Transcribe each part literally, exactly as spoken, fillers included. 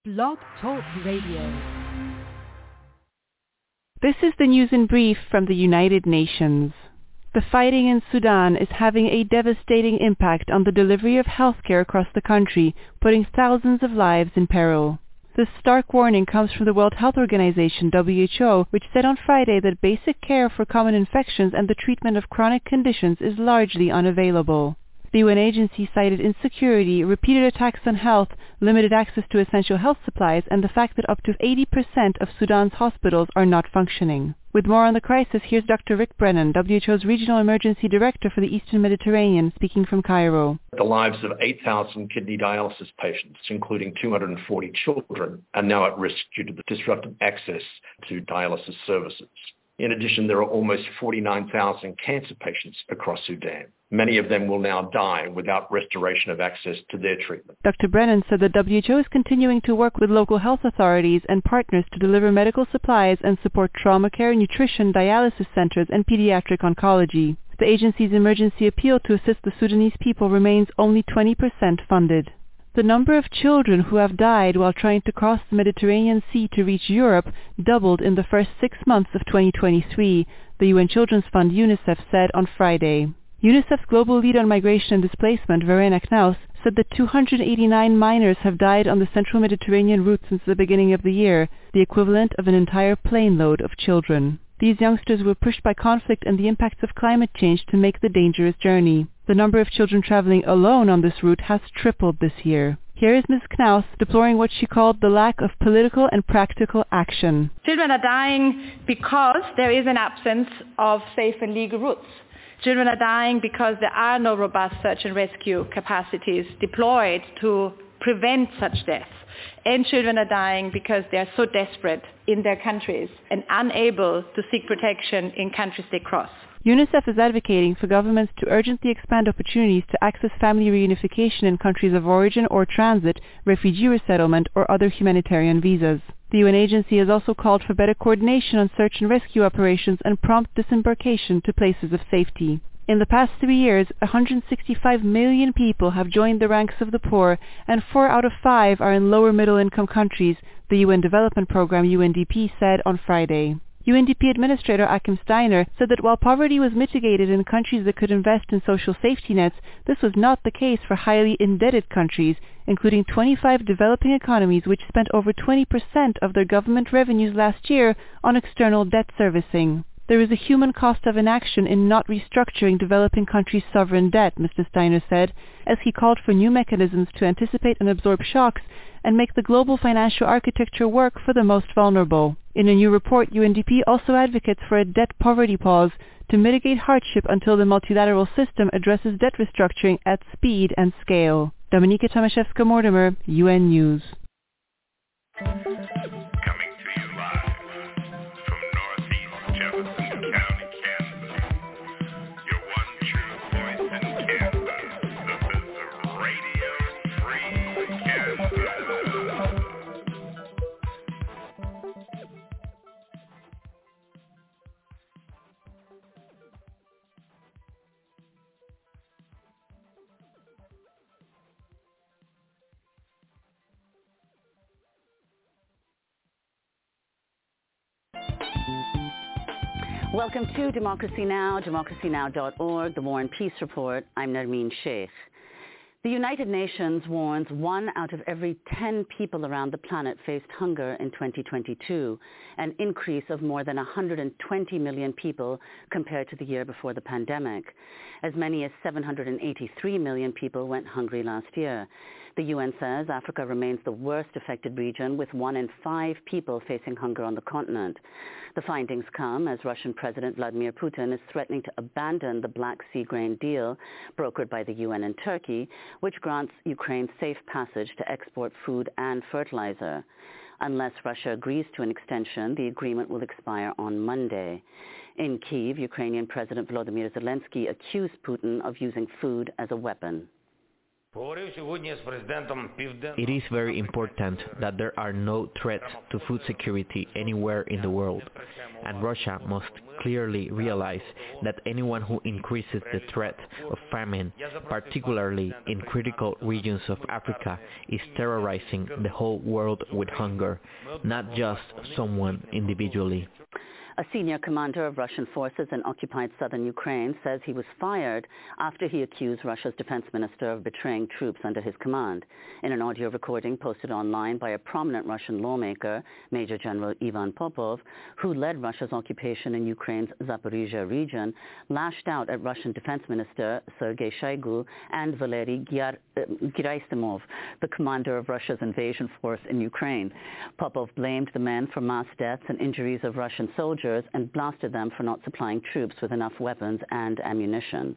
Blog Talk Radio. This is the news in brief from the United Nations. The fighting in Sudan is having a devastating impact on the delivery of healthcare across the country, putting thousands of lives in peril. This stark warning comes from the World Health Organization, W H O, which said on Friday that basic care for common infections and the treatment of chronic conditions is largely unavailable. The U N agency cited insecurity, repeated attacks on health, limited access to essential health supplies, and the fact that up to eighty percent of Sudan's hospitals are not functioning. With more on the crisis, here's Doctor Rick Brennan, W H O's Regional Emergency Director for the Eastern Mediterranean, speaking from Cairo. The lives of eight thousand kidney dialysis patients, including two hundred forty children, are now at risk due to the disrupted access to dialysis services. In addition, there are almost forty-nine thousand cancer patients across Sudan. Many of them will now die without restoration of access to their treatment. Doctor Brennan said that W H O is continuing to work with local health authorities and partners to deliver medical supplies and support trauma care, nutrition, dialysis centers, and pediatric oncology. The agency's emergency appeal to assist the Sudanese people remains only twenty percent funded. The number of children who have died while trying to cross the Mediterranean Sea to reach Europe doubled in the first six months of twenty twenty-three, the U N Children's Fund UNICEF said on Friday. UNICEF's global lead on migration and displacement, Verena Knaus, said that two hundred eighty-nine minors have died on the central Mediterranean route since the beginning of the year, the equivalent of an entire plane load of children. These youngsters were pushed by conflict and the impacts of climate change to make the dangerous journey. The number of children traveling alone on this route has tripled this year. Here is Miz Knaus deploring what she called the lack of political and practical action. Children are dying because there is an absence of safe and legal routes. Children are dying because there are no robust search and rescue capacities deployed to prevent such deaths. And children are dying because they are so desperate in their countries and unable to seek protection in countries they cross. UNICEF is advocating for governments to urgently expand opportunities to access family reunification in countries of origin or transit, refugee resettlement, or other humanitarian visas. The U N agency has also called for better coordination on search and rescue operations and prompt disembarkation to places of safety. In the past three years, one hundred sixty-five million people have joined the ranks of the poor, and four out of five are in lower middle-income countries, the U N Development Programme U N D P said on Friday. U N D P Administrator Achim Steiner said that while poverty was mitigated in countries that could invest in social safety nets, this was not the case for highly indebted countries, including twenty-five developing economies which spent over twenty percent of their government revenues last year on external debt servicing. There is a human cost of inaction in not restructuring developing countries' sovereign debt, Mister Steiner said, as he called for new mechanisms to anticipate and absorb shocks and make the global financial architecture work for the most vulnerable. In a new report, U N D P also advocates for a debt poverty pause to mitigate hardship until the multilateral system addresses debt restructuring at speed and scale. Dominika Tomaszewska-Mortimer, U N News. Welcome to Democracy Now!, democracy now dot org, the War and Peace Report. I'm Nermeen Sheikh. The United Nations warns one out of every ten people around the planet faced hunger in twenty twenty-two, an increase of more than one hundred twenty million people compared to the year before the pandemic. As many as seven hundred eighty-three million people went hungry last year. The U N says Africa remains the worst affected region, with one in five people facing hunger on the continent. The findings come as Russian President Vladimir Putin is threatening to abandon the Black Sea grain deal brokered by the U N and Turkey, which grants Ukraine safe passage to export food and fertilizer. Unless Russia agrees to an extension, the agreement will expire on Monday. In Kyiv, Ukrainian President Volodymyr Zelensky accused Putin of using food as a weapon. It is very important that there are no threats to food security anywhere in the world, and Russia must clearly realize that anyone who increases the threat of famine, particularly in critical regions of Africa, is terrorizing the whole world with hunger, not just someone individually. A senior commander of Russian forces in occupied southern Ukraine says he was fired after he accused Russia's defense minister of betraying troops under his command. In an audio recording posted online by a prominent Russian lawmaker, Major General Ivan Popov, who led Russia's occupation in Ukraine's Zaporizhia region, lashed out at Russian Defense Minister Sergei Shoigu and Valery Gerasimov, the commander of Russia's invasion force in Ukraine. Popov blamed the men for mass deaths and injuries of Russian soldiers and blasted them for not supplying troops with enough weapons and ammunition.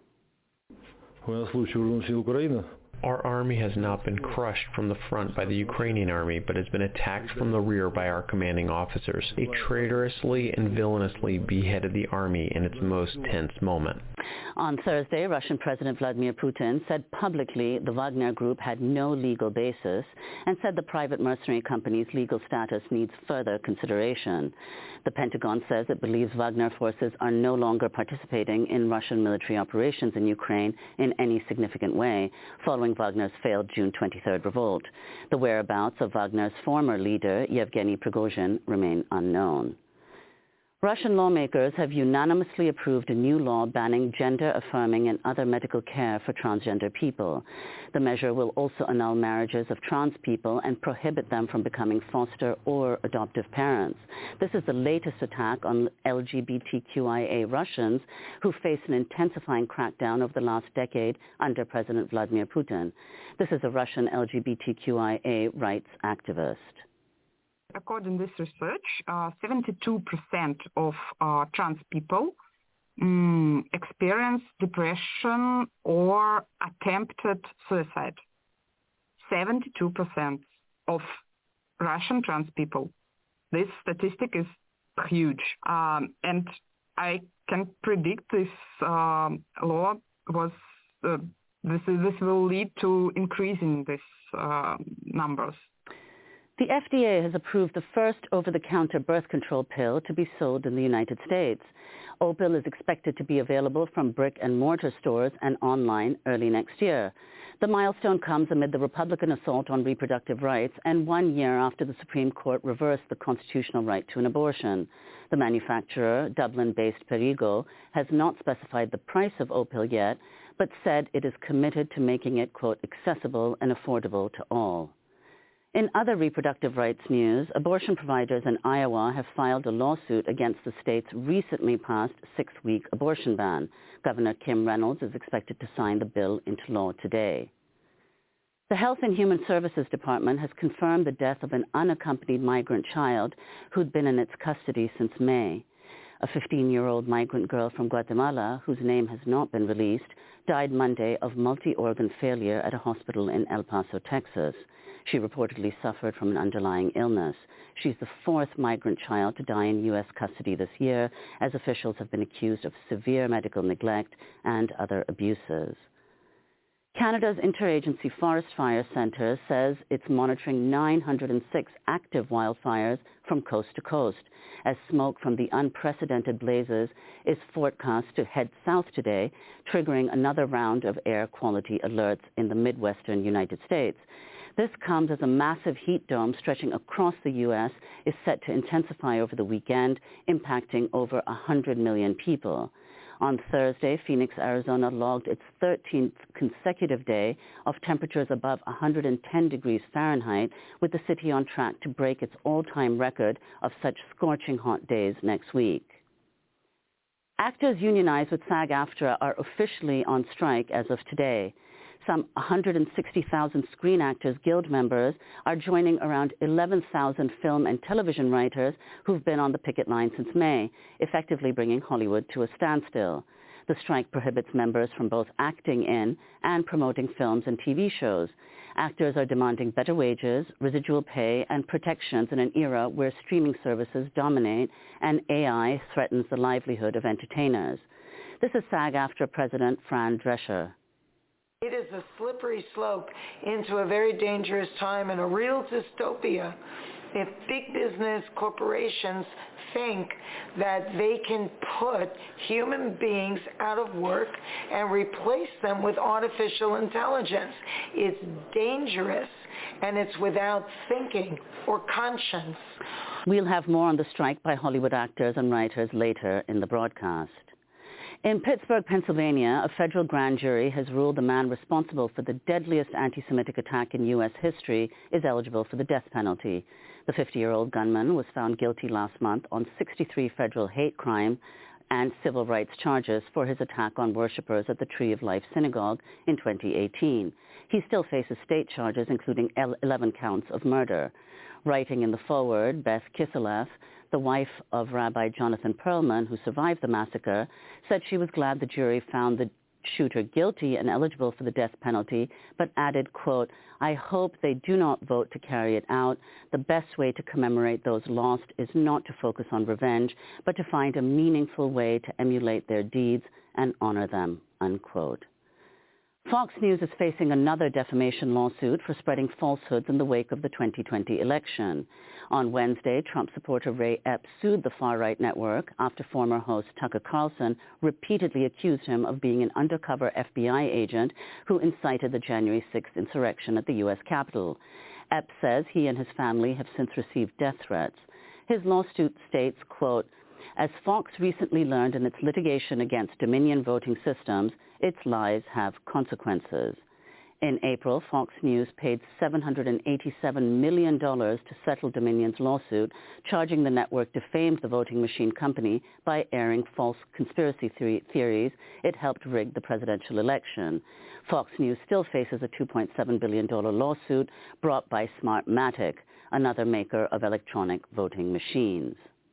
Our army has not been crushed from the front by the Ukrainian army, but has been attacked from the rear by our commanding officers. They traitorously and villainously beheaded the army in its most tense moment. On Thursday, Russian President Vladimir Putin said publicly the Wagner Group had no legal basis and said the private mercenary company's legal status needs further consideration. The Pentagon says it believes Wagner forces are no longer participating in Russian military operations in Ukraine in any significant way, following Wagner's failed June twenty-third revolt. The whereabouts of Wagner's former leader, Yevgeny Prigozhin, remain unknown. Russian lawmakers have unanimously approved a new law banning gender-affirming and other medical care for transgender people. The measure will also annul marriages of trans people and prohibit them from becoming foster or adoptive parents. This is the latest attack on L G B T Q I A Russians who face an intensifying crackdown over the last decade under President Vladimir Putin. This is a Russian L G B T Q I A rights activist. According to this research, uh, seventy-two percent of uh, trans people um, experience depression or attempted suicide. seventy-two percent of Russian trans people. This statistic is huge. Um, and I can predict this uh, law was uh, this, this will lead to increasing these uh, numbers. The F D A has approved the first over-the-counter birth control pill to be sold in the United States. Opill is expected to be available from brick-and-mortar stores and online early next year. The milestone comes amid the Republican assault on reproductive rights and one year after the Supreme Court reversed the constitutional right to an abortion. The manufacturer, Dublin-based Perrigo, has not specified the price of Opill yet, but said it is committed to making it, quote, accessible and affordable to all. In other reproductive rights news, abortion providers in Iowa have filed a lawsuit against the state's recently passed six-week abortion ban. Governor Kim Reynolds is expected to sign the bill into law today. The Health and Human Services Department has confirmed the death of an unaccompanied migrant child who'd been in its custody since May. A fifteen-year-old migrant girl from Guatemala, whose name has not been released, died Monday of multi-organ failure at a hospital in El Paso, Texas. She reportedly suffered from an underlying illness. She's the fourth migrant child to die in U S custody this year, as officials have been accused of severe medical neglect and other abuses. Canada's Interagency Forest Fire Centre says it's monitoring nine hundred six active wildfires from coast to coast, as smoke from the unprecedented blazes is forecast to head south today, triggering another round of air quality alerts in the Midwestern United States. This comes as a massive heat dome stretching across the U S is set to intensify over the weekend, impacting over one hundred million people. On Thursday, Phoenix, Arizona logged its thirteenth consecutive day of temperatures above one hundred ten degrees Fahrenheit, with the city on track to break its all-time record of such scorching hot days next week. Actors unionized with SAG-AFTRA are officially on strike as of today. Some one hundred sixty thousand Screen Actors Guild members are joining around eleven thousand film and television writers who've been on the picket line since May, effectively bringing Hollywood to a standstill. The strike prohibits members from both acting in and promoting films and T V shows. Actors are demanding better wages, residual pay, and protections in an era where streaming services dominate and A I threatens the livelihood of entertainers. This is SAG-AFTRA President Fran Drescher. It is a slippery slope into a very dangerous time and a real dystopia if big business corporations think that they can put human beings out of work and replace them with artificial intelligence. It's dangerous, and it's without thinking or conscience. We'll have more on the strike by Hollywood actors and writers later in the broadcast. In Pittsburgh, Pennsylvania, a federal grand jury has ruled the man responsible for the deadliest anti-Semitic attack in U S history is eligible for the death penalty. The fifty-year-old gunman was found guilty last month on sixty-three federal hate crime and civil rights charges for his attack on worshippers at the Tree of Life Synagogue in twenty eighteen. He still faces state charges, including eleven counts of murder. Writing in the foreword, Beth Kiseleff, the wife of Rabbi Jonathan Perlman, who survived the massacre, said she was glad the jury found the shooter guilty and eligible for the death penalty, but added, quote, "I hope they do not vote to carry it out. The best way to commemorate those lost is not to focus on revenge, but to find a meaningful way to emulate their deeds and honor them," unquote. Fox News is facing another defamation lawsuit for spreading falsehoods in the wake of the twenty twenty election. On Wednesday, Trump supporter Ray Epps sued the far-right network after former host Tucker Carlson repeatedly accused him of being an undercover F B I agent who incited the January sixth insurrection at the U S Capitol. Epps says he and his family have since received death threats. His lawsuit states, quote, "As Fox recently learned in its litigation against Dominion Voting Systems, its lies have consequences." In April, Fox News paid seven hundred eighty-seven million dollars to settle Dominion's lawsuit, charging the network defamed the voting machine company by airing false conspiracy theories it helped rig the presidential election. Fox News still faces a two point seven billion dollars lawsuit brought by Smartmatic, another maker of electronic voting machines.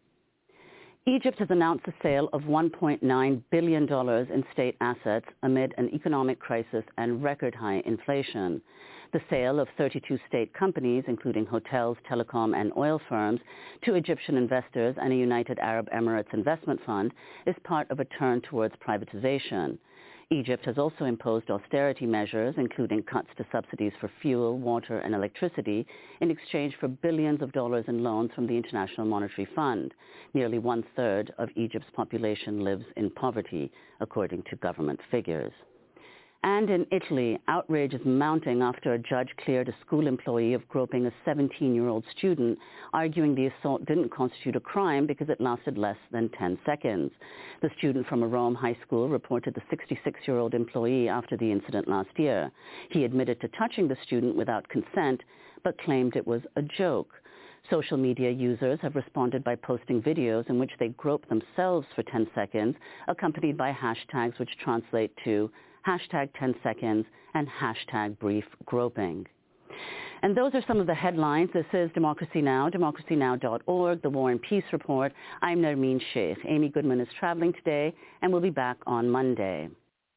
Egypt has announced the sale of one point nine billion dollars in state assets amid an economic crisis and record-high inflation. The sale of thirty-two state companies, including hotels, telecom, and oil firms, to Egyptian investors and a United Arab Emirates investment fund is part of a turn towards privatization. Egypt has also imposed austerity measures, including cuts to subsidies for fuel, water, and electricity, in exchange for billions of dollars in loans from the International Monetary Fund. Nearly one-third of Egypt's population lives in poverty, according to government figures. And in Italy, outrage is mounting after a judge cleared a school employee of groping a seventeen-year-old student, arguing the assault didn't constitute a crime because it lasted less than ten seconds. The student from a Rome high school reported the sixty-six-year-old employee after the incident last year. He admitted to touching the student without consent, but claimed it was a joke. Social media users have responded by posting videos in which they grope themselves for ten seconds, accompanied by hashtags which translate to hashtag ten seconds and hashtag brief groping. And those are some of the headlines. This is Democracy Now!, democracy now dot org, the War and Peace Report. I'm Nermeen Sheikh. Amy Goodman is traveling today and will be back on Monday.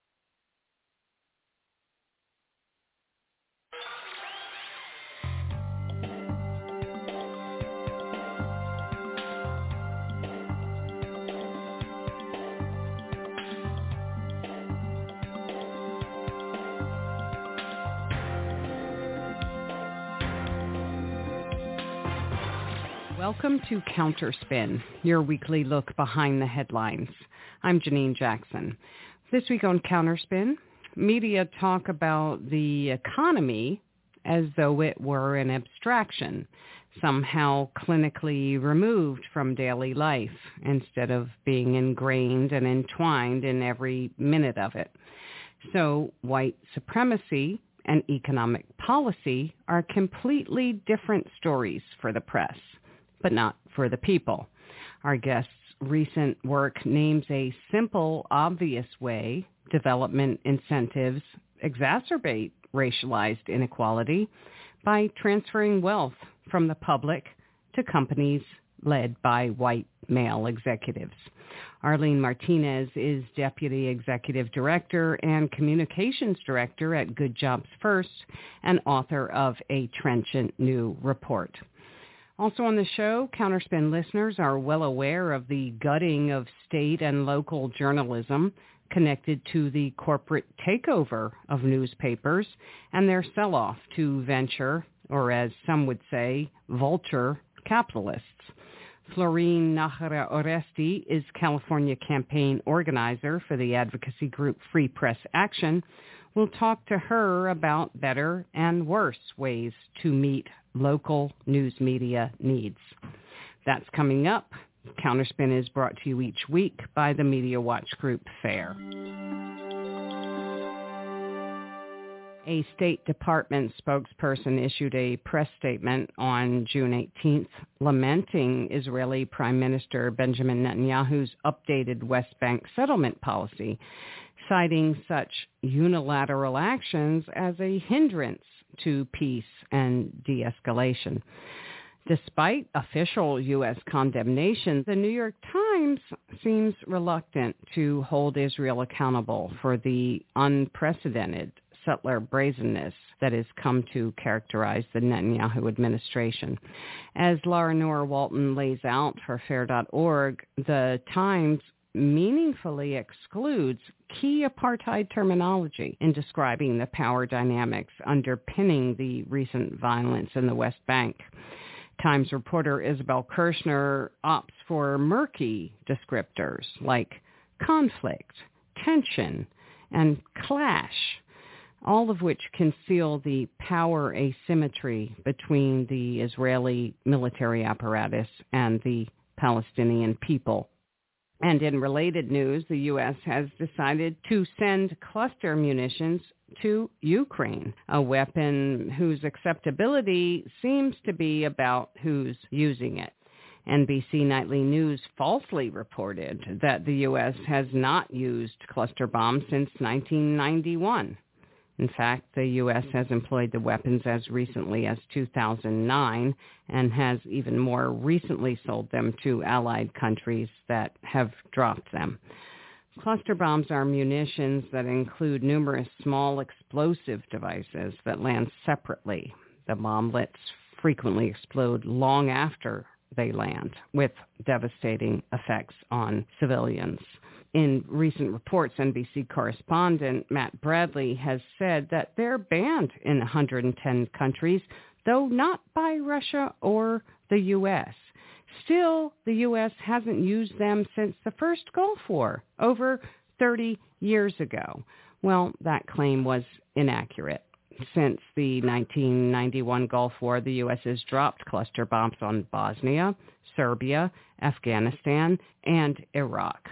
Welcome to Counterspin, your weekly look behind the headlines. I'm Janine Jackson. This week on Counterspin, media talk about the economy as though it were an abstraction, somehow clinically removed from daily life instead of being ingrained and entwined in every minute of it. So white supremacy and economic policy are completely different stories for the press, but not for the people. Our guest's recent work names a simple, obvious way development incentives exacerbate racialized inequality by transferring wealth from the public to companies led by white male executives. Arlene Martinez is Deputy Executive Director and Communications Director at Good Jobs First and author of a trenchant new report. Also on the show, Counterspin listeners are well aware of the gutting of state and local journalism connected to the corporate takeover of newspapers and their sell-off to venture, or as some would say, vulture capitalists. Florine Nájera Oresti is California campaign organizer for the advocacy group Free Press Action. We'll talk to her about better and worse ways to meet local news media needs. That's coming up. Counterspin is brought to you each week by the Media Watch Group FAIR. A State Department spokesperson issued a press statement on June eighteenth lamenting Israeli Prime Minister Benjamin Netanyahu's updated West Bank settlement policy, citing such unilateral actions as a hindrance to peace and de-escalation. Despite official U S condemnation, the New York Times seems reluctant to hold Israel accountable for the unprecedented settler brazenness that has come to characterize the Netanyahu administration. As Laura Noor Walton lays out for fair dot org, the Times meaningfully excludes key apartheid terminology in describing the power dynamics underpinning the recent violence in the West Bank. Times reporter Isabel Kirshner opts for murky descriptors like conflict, tension, and clash, all of which conceal the power asymmetry between the Israeli military apparatus and the Palestinian people. And in related news, the U S has decided to send cluster munitions to Ukraine, a weapon whose acceptability seems to be about who's using it. N B C Nightly News falsely reported that the U S has not used cluster bombs since nineteen ninety-one. In fact, the U S has employed the weapons as recently as two thousand nine and has even more recently sold them to allied countries that have dropped them. Cluster bombs are munitions that include numerous small explosive devices that land separately. The bomblets frequently explode long after they land, with devastating effects on civilians. In recent reports, N B C correspondent Matt Bradley has said that they're banned in one hundred ten countries, though not by Russia or the U S. Still, the U S hasn't used them since the first Gulf War, over thirty years ago. Well, that claim was inaccurate. Since the nineteen ninety-one Gulf War, the U S has dropped cluster bombs on Bosnia, Serbia, Afghanistan, and Iraq.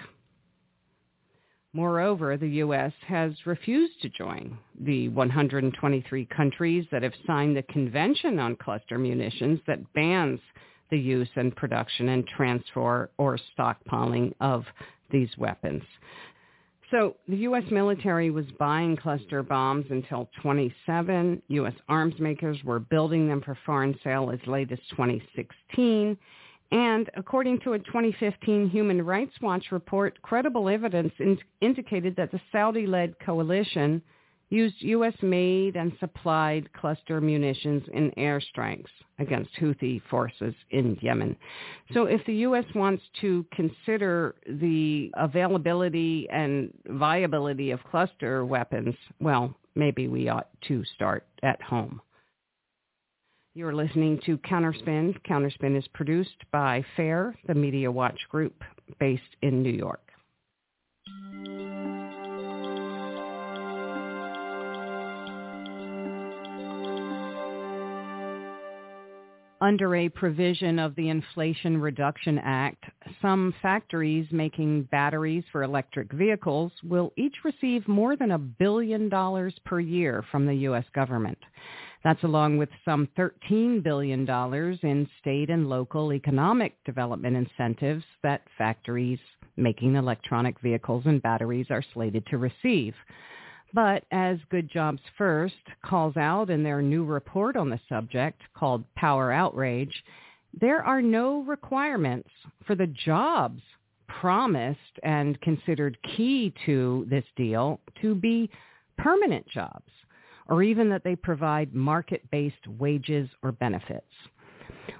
Moreover, the U S has refused to join the one hundred twenty-three countries that have signed the Convention on Cluster Munitions that bans the use and production and transfer or stockpiling of these weapons. So the U S military was buying cluster bombs until twenty-seven. U S arms makers were building them for foreign sale as late as twenty sixteen. And according to a twenty fifteen Human Rights Watch report, credible evidence in- indicated that the Saudi-led coalition used U S-made and supplied cluster munitions in airstrikes against Houthi forces in Yemen. So if the U S wants to consider the availability and viability of cluster weapons, well, maybe we ought to start at home. You're listening to Counterspin. Counterspin is produced by FAIR, the Media Watch Group, based in New York. Under a provision of the Inflation Reduction Act, some factories making batteries for electric vehicles will each receive more than a billion dollars per year from the U S government. That's along with some thirteen billion dollars in state and local economic development incentives that factories making electronic vehicles and batteries are slated to receive. But as Good Jobs First calls out in their new report on the subject called Power Outrage, there are no requirements for the jobs promised and considered key to this deal to be permanent jobs, or even that they provide market-based wages or benefits.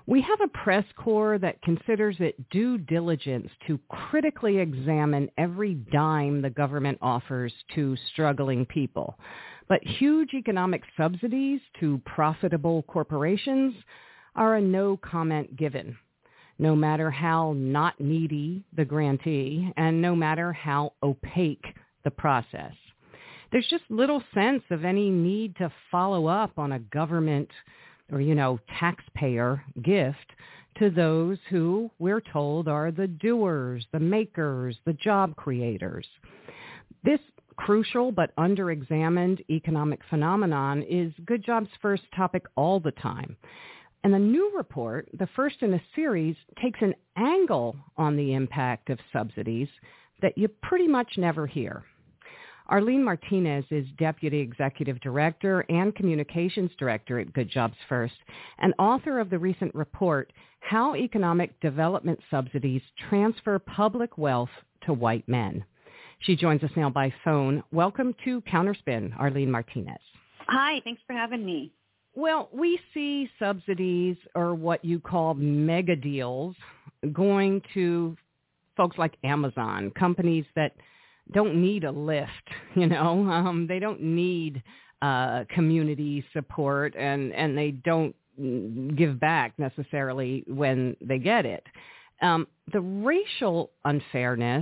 We have a press corps that considers it due diligence to critically examine every dime the government offers to struggling people. But huge economic subsidies to profitable corporations are a no comment given, no matter how not needy the grantee and no matter how opaque the process. There's just little sense of any need to follow up on a government or, you know, taxpayer gift to those who we're told are the doers, the makers, the job creators. This crucial but under-examined economic phenomenon is Good Jobs First topic all the time. And the new report, the first in a series, takes an angle on the impact of subsidies that you pretty much never hear. Arlene Martinez is Deputy Executive Director and Communications Director at Good Jobs First and author of the recent report, How Economic Development Subsidies Transfer Public Wealth to White Men. She joins us now by phone. Welcome to Counterspin, Arlene Martinez. Hi, thanks for having me. Well, we see subsidies or what you call mega deals going to folks like Amazon, companies that don't need a lift, you know, um, they don't need uh, community support and, and they don't give back necessarily when they get it. Um, the racial unfairness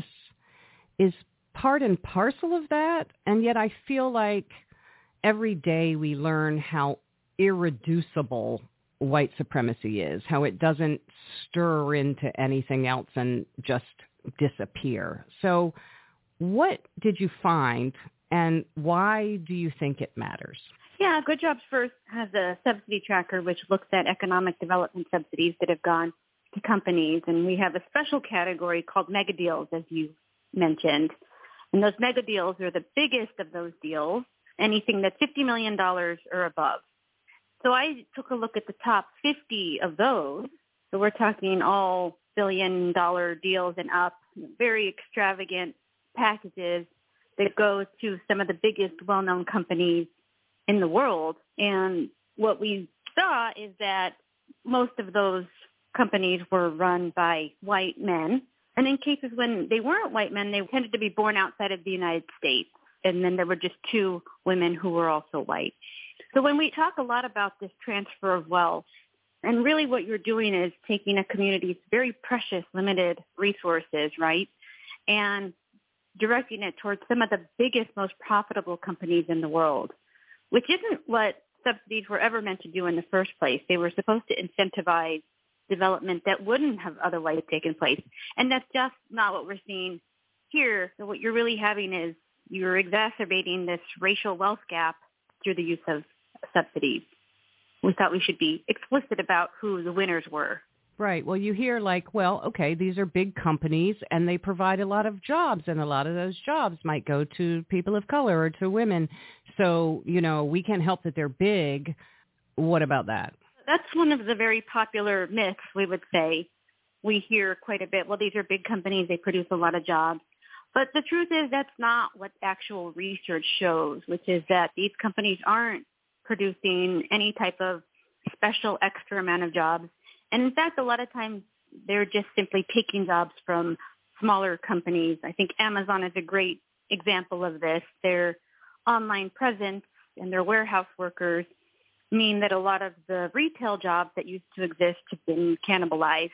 is part and parcel of that, and yet I feel like every day we learn how irreducible white supremacy is, how it doesn't stir into anything else and just disappear. So what did you find, and why do you think it matters? Yeah, Good Jobs First has a subsidy tracker which looks at economic development subsidies that have gone to companies, and we have a special category called mega deals, as you mentioned. And those mega deals are the biggest of those deals, anything that's fifty million dollars or above. So I took a look at the top fifty of those. So we're talking all billion-dollar deals and up, very extravagant packages that go to some of the biggest well-known companies in the world. And what we saw is that most of those companies were run by white men. And in cases when they weren't white men, they tended to be born outside of the United States. And then there were just two women who were also white. So when we talk a lot about this transfer of wealth, and really what you're doing is taking a community's very precious, limited resources, right, and directing it towards some of the biggest, most profitable companies in the world, which isn't what subsidies were ever meant to do in the first place. They were supposed to incentivize development that wouldn't have otherwise taken place. And that's just not what we're seeing here. So what you're really having is you're exacerbating this racial wealth gap through the use of subsidies. We thought we should be explicit about who the winners were. Right. Well, you hear like, well, okay, these are big companies and they provide a lot of jobs, and a lot of those jobs might go to people of color or to women. So, you know, we can't help that they're big. What about that? That's one of the very popular myths, we would say. We hear quite a bit, well, these are big companies, they produce a lot of jobs. But the truth is that's not what actual research shows, which is that these companies aren't producing any type of special extra amount of jobs. And in fact, a lot of times they're just simply taking jobs from smaller companies. I think Amazon is a great example of this. Their online presence and their warehouse workers mean that a lot of the retail jobs that used to exist have been cannibalized.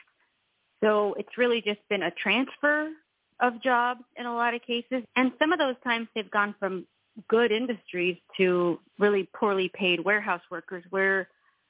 So it's really just been a transfer of jobs in a lot of cases. And some of those times they've gone from good industries to really poorly paid warehouse workers, where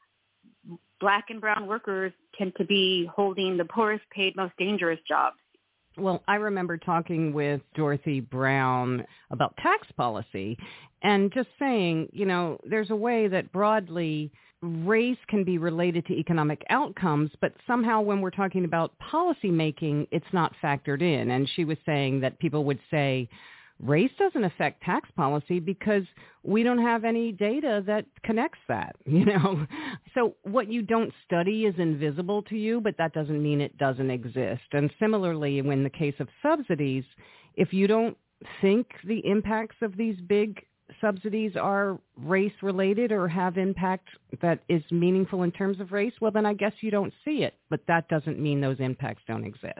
Black and brown workers tend to be holding the poorest paid, most dangerous jobs. Well, I remember talking with Dorothy Brown about tax policy and just saying, you know, there's a way that broadly race can be related to economic outcomes, but somehow when we're talking about policy making, it's not factored in. And she was saying that people would say, race doesn't affect tax policy because we don't have any data that connects that, you know. So what you don't study is invisible to you, but that doesn't mean it doesn't exist. And similarly, in the case of subsidies, if you don't think the impacts of these big subsidies are race-related or have impact that is meaningful in terms of race, well, then I guess you don't see it. But that doesn't mean those impacts don't exist.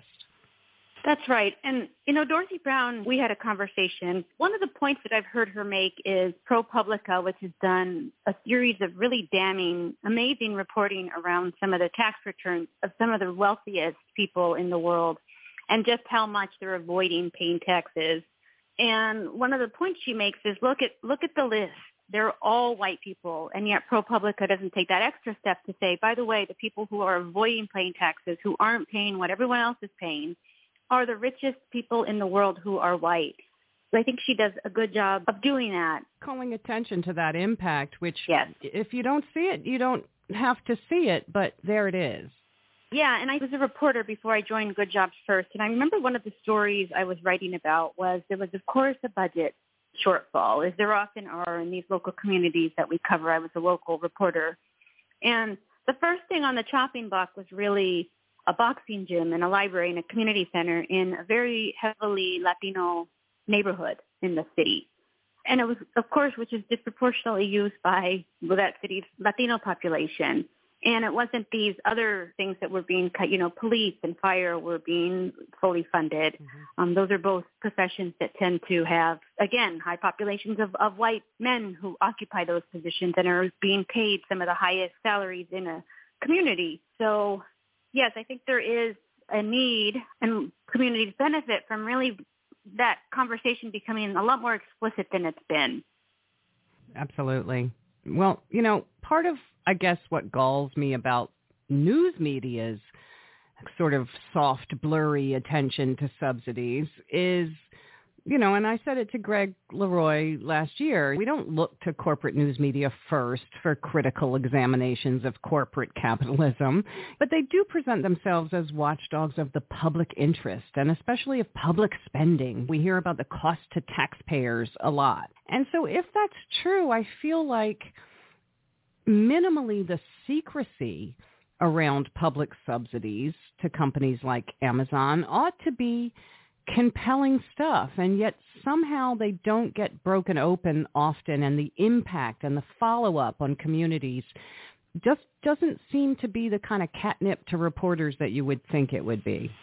That's right. And, you know, Dorothy Brown, we had a conversation. One of the points that I've heard her make is ProPublica, which has done a series of really damning, amazing reporting around some of the tax returns of some of the wealthiest people in the world and just how much they're avoiding paying taxes. And one of the points she makes is look at look at the list. They're all white people, and yet ProPublica doesn't take that extra step to say, by the way, the people who are avoiding paying taxes, who aren't paying what everyone else is paying, are the richest people in the world who are white. So I think she does a good job of doing that. Calling attention to that impact, which yes. if you don't see it, you don't have to see it, but there it is. Yeah, and I was a reporter before I joined Good Jobs First, and I remember one of the stories I was writing about was there was, of course, a budget shortfall, as there often are in these local communities that we cover. I was a local reporter. And the first thing on the chopping block was really a boxing gym and a library and a community center in a very heavily Latino neighborhood in the city. And it was, of course, which is disproportionately used by well, that city's Latino population. And it wasn't these other things that were being cut, you know, police and fire were being fully funded. Mm-hmm. Um, those are both professions that tend to have, again, high populations of, of white men who occupy those positions and are being paid some of the highest salaries in a community. So, yes, I think there is a need and communities benefit from really that conversation becoming a lot more explicit than it's been. Absolutely. Well, you know, part of, I guess, what galls me about news media's sort of soft, blurry attention to subsidies is, you know, and I said it to Greg Leroy last year, we don't look to corporate news media first for critical examinations of corporate capitalism, but they do present themselves as watchdogs of the public interest and especially of public spending. We hear about the cost to taxpayers a lot. And so if that's true, I feel like minimally the secrecy around public subsidies to companies like Amazon ought to be compelling stuff, and yet somehow they don't get broken open often, and the impact and the follow-up on communities just doesn't seem to be the kind of catnip to reporters that you would think it would be.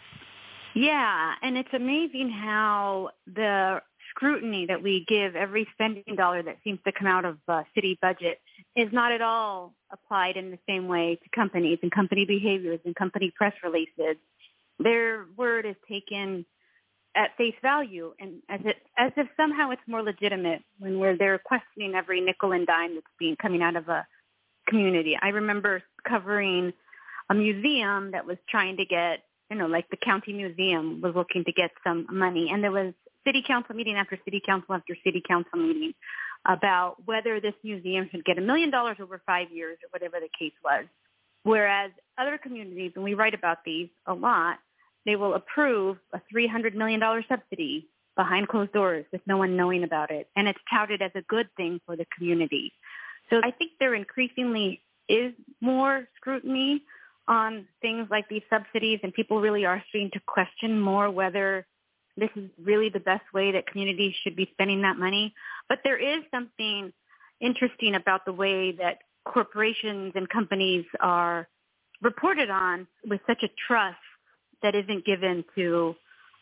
Yeah, and it's amazing how the scrutiny that we give every spending dollar that seems to come out of uh, city budget is not at all applied in the same way to companies and company behaviors and company press releases. Their word is taken at face value, and as it, as if somehow it's more legitimate when we're there questioning every nickel and dime that's being coming out of a community. I remember covering a museum that was trying to get, you know, like the county museum was looking to get some money, and there was city council meeting after city council after city council meeting about whether this museum should get a million dollars over five years or whatever the case was. Whereas other communities, and we write about these a lot, they will approve a three hundred million dollars subsidy behind closed doors with no one knowing about it. And it's touted as a good thing for the community. So I think there increasingly is more scrutiny on things like these subsidies, and people really are starting to question more whether this is really the best way that communities should be spending that money. But there is something interesting about the way that corporations and companies are reported on with such a trust that isn't given to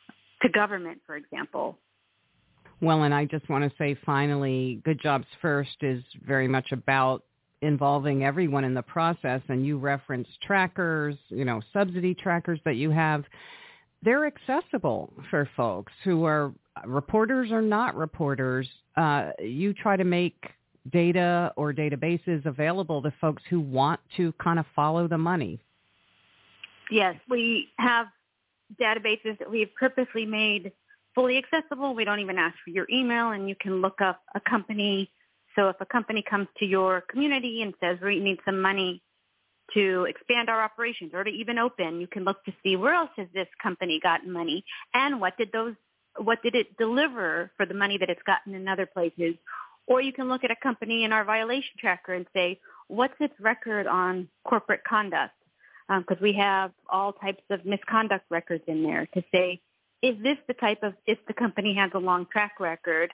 to government, for example. Well, and I just want to say finally, Good Jobs First is very much about involving everyone in the process, and you referenced trackers, you know, subsidy trackers that you have. They're accessible for folks who are reporters or not reporters. Uh, you try to make data or databases available to folks who want to kind of follow the money. Yes, we have databases that we've purposely made fully accessible. We don't even ask for your email, and you can look up a company. So if a company comes to your community and says, we need some money to expand our operations or to even open, you can look to see where else has this company gotten money and what did those, what did it deliver for the money that it's gotten in other places. Or you can look at a company in our violation tracker and say, what's its record on corporate conduct? Because um, we have all types of misconduct records in there to say, is this the type of, if the company has a long track record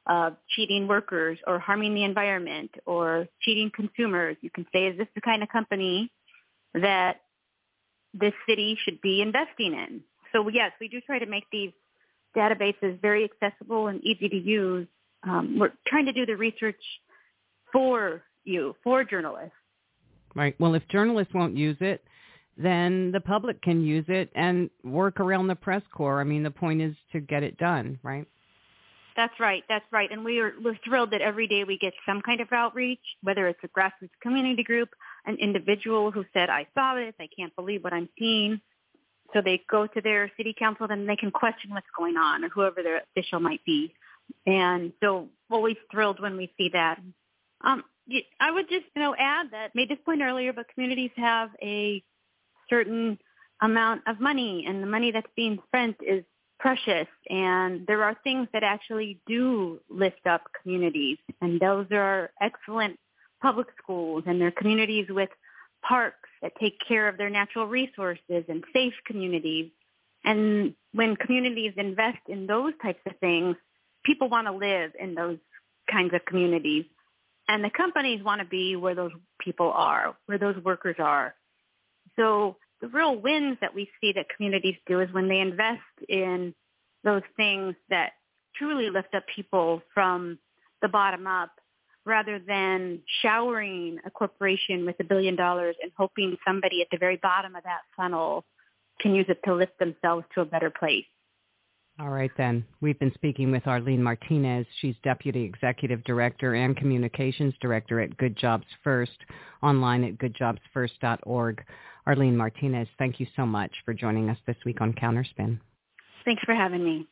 of cheating workers or harming the environment or cheating consumers, you can say, is this the kind of company that this city should be investing in? So yes, we do try to make these databases very accessible and easy to use. Um, we're trying to do the research for you, for journalists. Right. Well, if journalists won't use it, then the public can use it and work around the press corps. I mean, the point is to get it done, right? That's right. That's right. And we are, we're thrilled that every day we get some kind of outreach, whether it's a grassroots community group, an individual who said, I saw this, I can't believe what I'm seeing. So they go to their city council, then they can question what's going on, or whoever their official might be. And so always thrilled when we see that. Um, I would just, you know, add that, made this point earlier, but communities have a certain amount of money, and the money that's being spent is precious, and there are things that actually do lift up communities, and those are excellent public schools, and they're communities with parks that take care of their natural resources and safe communities. And when communities invest in those types of things, people want to live in those kinds of communities, and the companies want to be where those people are, where those workers are. So the real wins that we see that communities do is when they invest in those things that truly lift up people from the bottom up, rather than showering a corporation with a billion dollars and hoping somebody at the very bottom of that funnel can use it to lift themselves to a better place. All right, then. We've been speaking with Arlene Martinez. She's Deputy Executive Director and Communications Director at Good Jobs First, online at good jobs first dot org. Arlene Martinez, thank you so much for joining us this week on Counterspin. Thanks for having me.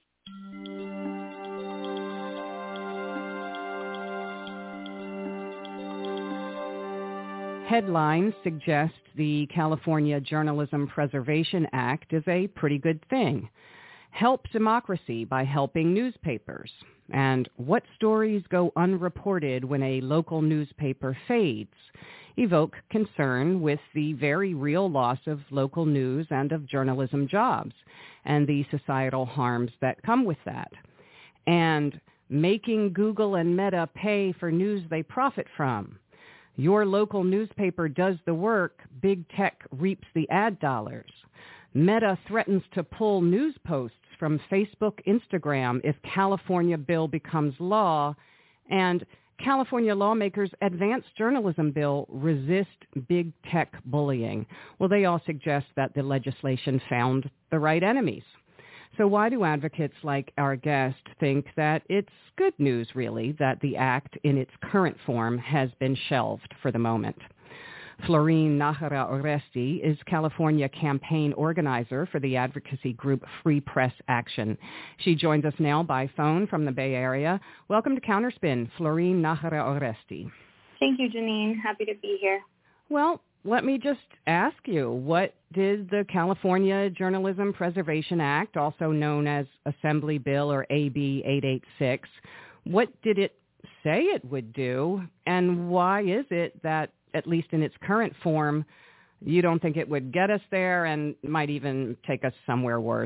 Headlines suggest the California Journalism Preservation Act is a pretty good thing. Help democracy by helping newspapers. And what stories go unreported when a local newspaper fades? Evoke concern with the very real loss of local news and of journalism jobs and the societal harms that come with that. And making Google and Meta pay for news they profit from. Your local newspaper does the work, big tech reaps the ad dollars. Meta threatens to pull news posts from Facebook, Instagram if California bill becomes law, and California lawmakers' advanced journalism bill resist big tech bullying. Well, they all suggest that the legislation found the right enemies. So why do advocates like our guest think that it's good news, really, that the act in its current form has been shelved for the moment? Florine Najera Oresti is California campaign organizer for the advocacy group Free Press Action. She joins us now by phone from the Bay Area. Welcome to Counterspin, Florine Najera Oresti. Thank you, Janine. Happy to be here. Well, let me just ask you, what did the California Journalism Preservation Act, also known as Assembly Bill or A B eight eighty-six, what did it say it would do, and why is it that, at least in its current form, you don't think it would get us there and might even take us somewhere worse?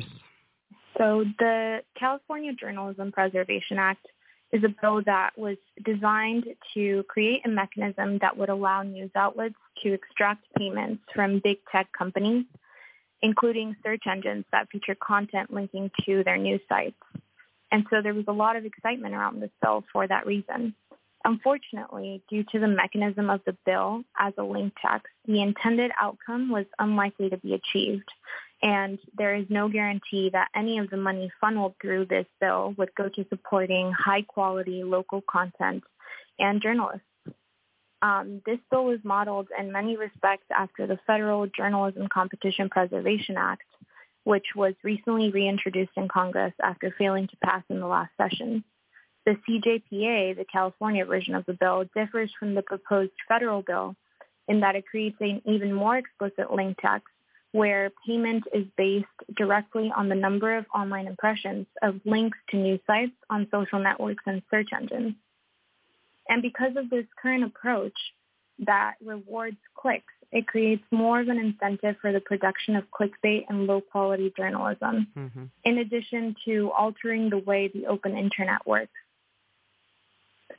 So the California Journalism Preservation Act is a bill that was designed to create a mechanism that would allow news outlets to extract payments from big tech companies, including search engines that feature content linking to their news sites. And so there was a lot of excitement around this bill for that reason. Unfortunately, due to the mechanism of the bill as a link tax, the intended outcome was unlikely to be achieved, and there is no guarantee that any of the money funneled through this bill would go to supporting high-quality local content and journalists. Um, this bill was modeled in many respects after the Federal Journalism Competition Preservation Act, which was recently reintroduced in Congress after failing to pass in the last session. The C J P A, the California version of the bill, differs from the proposed federal bill in that it creates an even more explicit link tax where payment is based directly on the number of online impressions of links to news sites on social networks and search engines. And because of this current approach that rewards clicks, it creates more of an incentive for the production of clickbait and low-quality journalism, mm-hmm. in addition to altering the way the open internet works.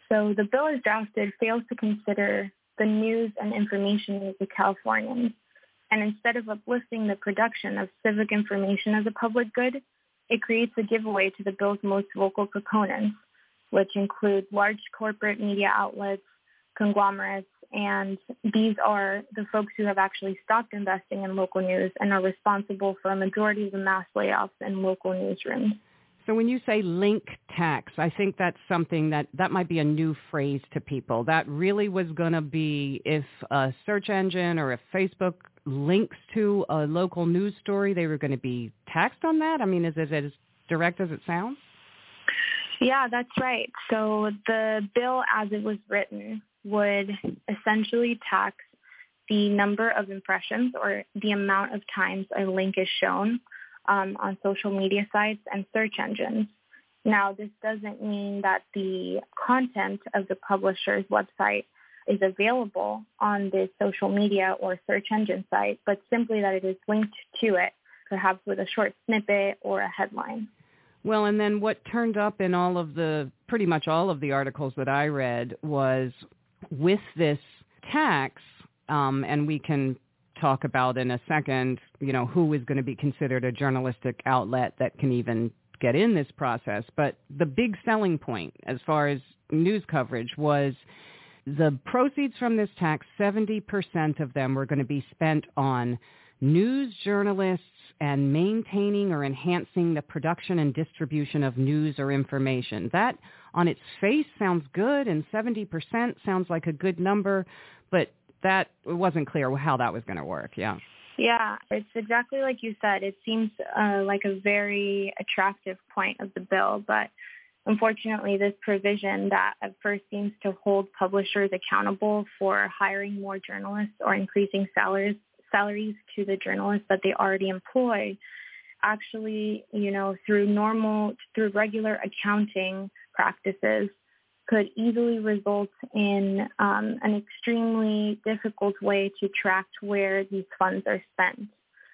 So the bill as drafted fails to consider the news and information needs of Californians. And instead of uplifting the production of civic information as a public good, it creates a giveaway to the bill's most vocal proponents, which include large corporate media outlets, conglomerates, and these are the folks who have actually stopped investing in local news and are responsible for a majority of the mass layoffs in local newsrooms. So when you say link tax, I think that's something that, that might be a new phrase to people. That really was going to be if a search engine or if Facebook links to a local news story, they were going to be taxed on that? I mean, is it as direct as it sounds? Yeah, that's right. So the bill as it was written would essentially tax the number of impressions or the amount of times a link is shown um, on social media sites and search engines. Now, this doesn't mean that the content of the publisher's website is available on the social media or search engine site, but simply that it is linked to it, perhaps with a short snippet or a headline. Well, and then what turned up in all of the, pretty much all of the articles that I read was with this tax, um, and we can talk about in a second, you know, who is going to be considered a journalistic outlet that can even get in this process. But the big selling point as far as news coverage was the proceeds from this tax, seventy percent of them were going to be spent on news journalists and maintaining or enhancing the production and distribution of news or information. That on its face sounds good, and seventy percent sounds like a good number, but that it wasn't clear how that was going to work. Yeah. Yeah, it's exactly like you said. It seems uh, like a very attractive point of the bill, but unfortunately, this provision that at first seems to hold publishers accountable for hiring more journalists or increasing salaries salaries to the journalists that they already employ, actually, you know, through normal, through regular accounting practices, could easily result in um, an extremely difficult way to track where these funds are spent.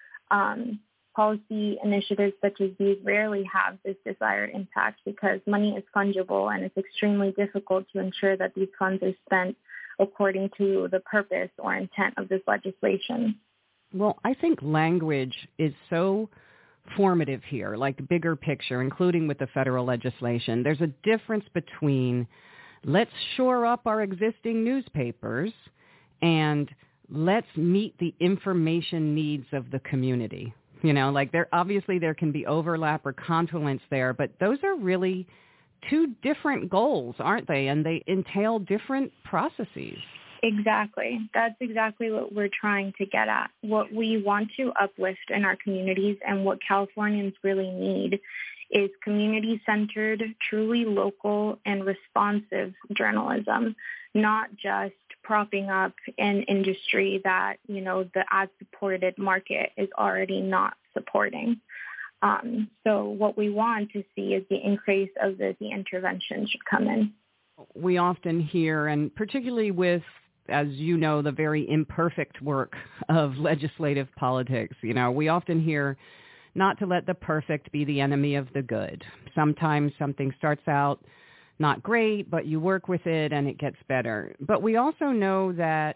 Um, policy initiatives such as these rarely have this desired impact because money is fungible and it's extremely difficult to ensure that these funds are spent according to the purpose or intent of this legislation. Well, I think language is so formative here, like the bigger picture, including with the federal legislation. There's a difference between let's shore up our existing newspapers and let's meet the information needs of the community. You know, like there obviously there can be overlap or confluence there, but those are really two different goals, aren't they? And they entail different processes. Exactly. That's exactly what we're trying to get at. What we want to uplift in our communities and what Californians really need is community-centered, truly local and responsive journalism, not just propping up an industry that, you know, the ad-supported market is already not supporting. Um, so what we want to see is the increase of the, the intervention should come in. We often hear, and particularly with, as you know, the very imperfect work of legislative politics, you know, we often hear not to let the perfect be the enemy of the good. Sometimes something starts out not great, but you work with it and it gets better. But we also know that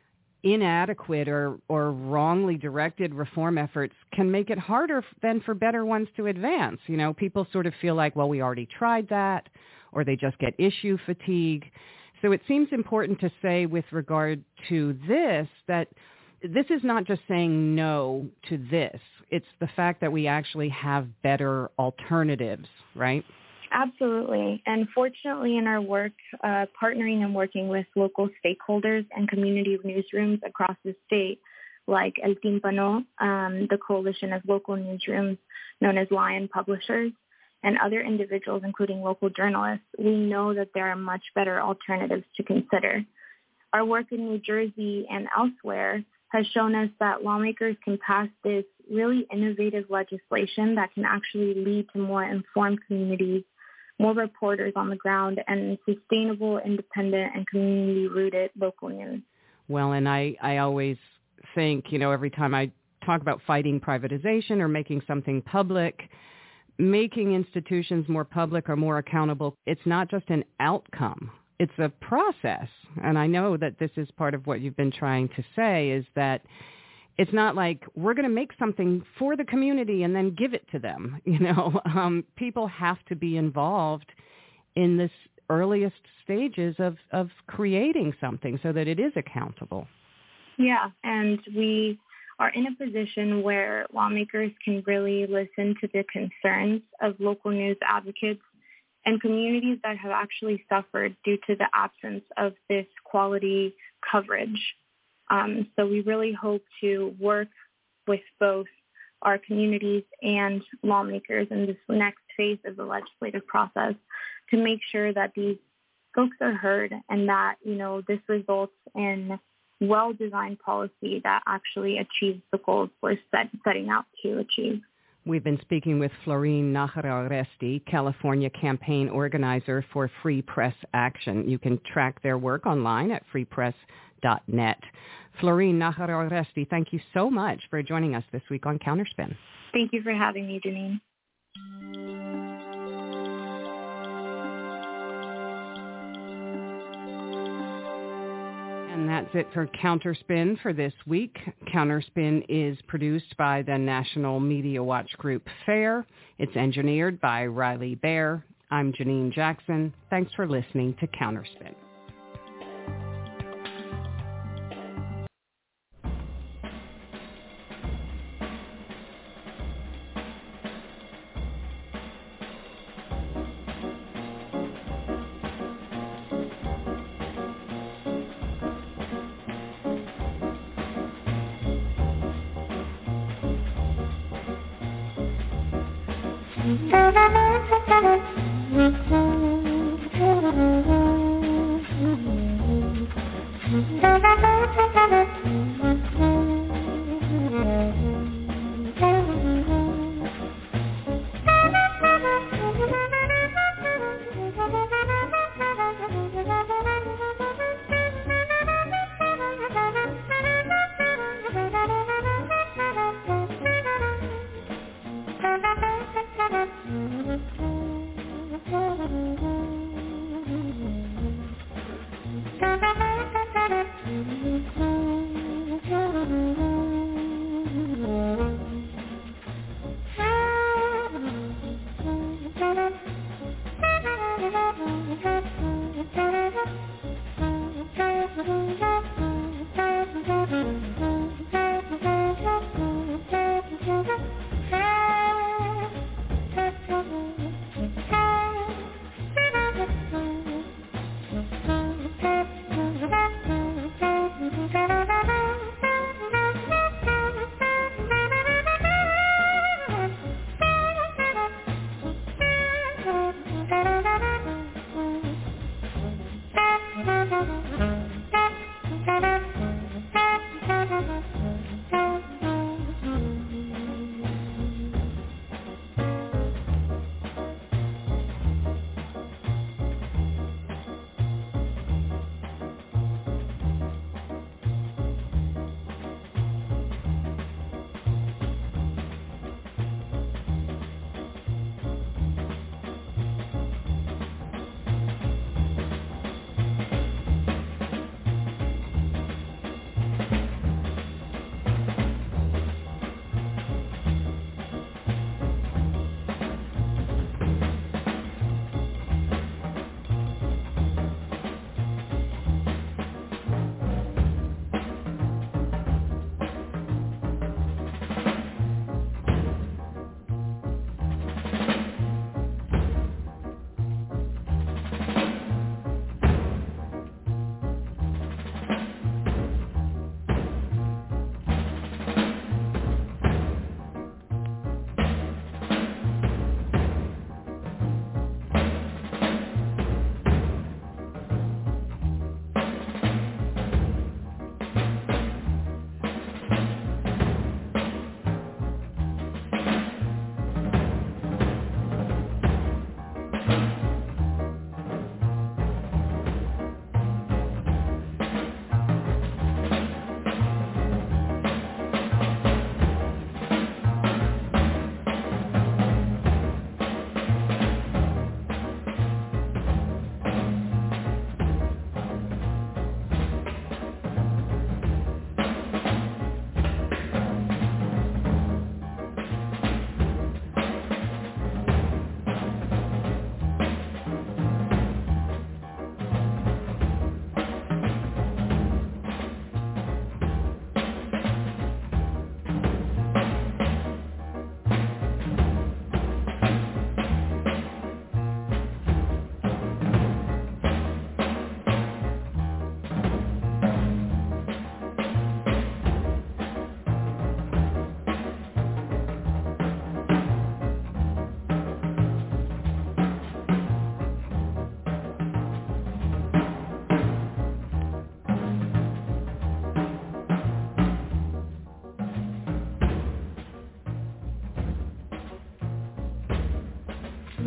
inadequate or, or wrongly directed reform efforts can make it harder than for better ones to advance. You know, people sort of feel like, well, we already tried that, or they just get issue fatigue. So it seems important to say with regard to this that this is not just saying no to this. It's the fact that we actually have better alternatives, right? Absolutely. And fortunately in our work, uh, partnering and working with local stakeholders and community newsrooms across the state, like El Tímpano, um, the coalition of local newsrooms known as Lion Publishers, and other individuals, including local journalists, we know that there are much better alternatives to consider. Our work in New Jersey and elsewhere has shown us that lawmakers can pass this really innovative legislation that can actually lead to more informed communities, more reporters on the ground, and sustainable, independent, and community-rooted local news. Well, and I, I always think, you know, every time I talk about fighting privatization or making something public, making institutions more public or more accountable, it's not just an outcome. it's a process. And I know that this is part of what you've been trying to say, is that it's not like we're going to make something for the community and then give it to them. You know, um, people have to be involved in this earliest stages of, of creating something so that it is accountable. Yeah, and we are in a position where lawmakers can really listen to the concerns of local news advocates and communities that have actually suffered due to the absence of this quality coverage. Um, so we really hope to work with both our communities and lawmakers in this next phase of the legislative process to make sure that these folks are heard and that, you know, this results in well-designed policy that actually achieves the goals we're set, setting out to achieve. We've been speaking with Florine Najararesti, California campaign organizer for Free Press Action. You can track their work online at free press dot net. Florine Najararesti, thank you so much for joining us this week on Counterspin. Thank you for having me, Janine. And that's it for Counterspin for this week. Counterspin is produced by the National Media Watch Group FAIR. It's engineered by Riley Bear. I'm Janine Jackson. Thanks for listening to Counterspin. Thank you.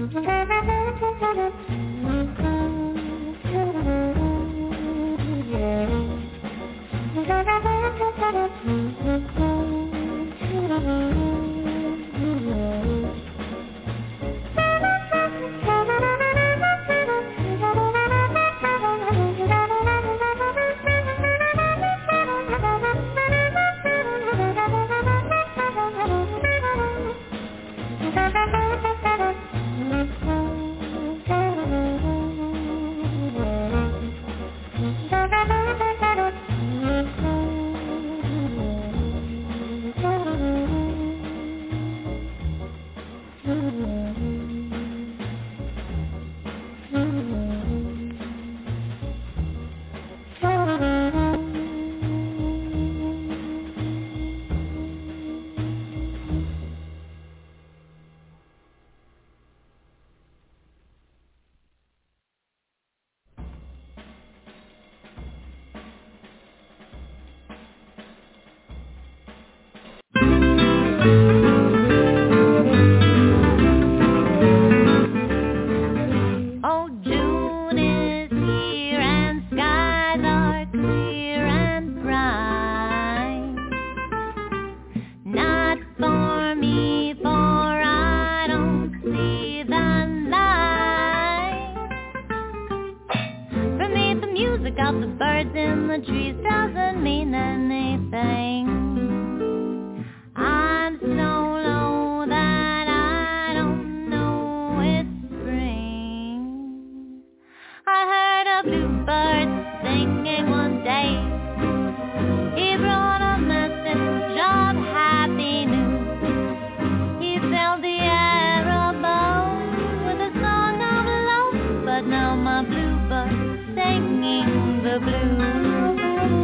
But now my bluebird singing the blues.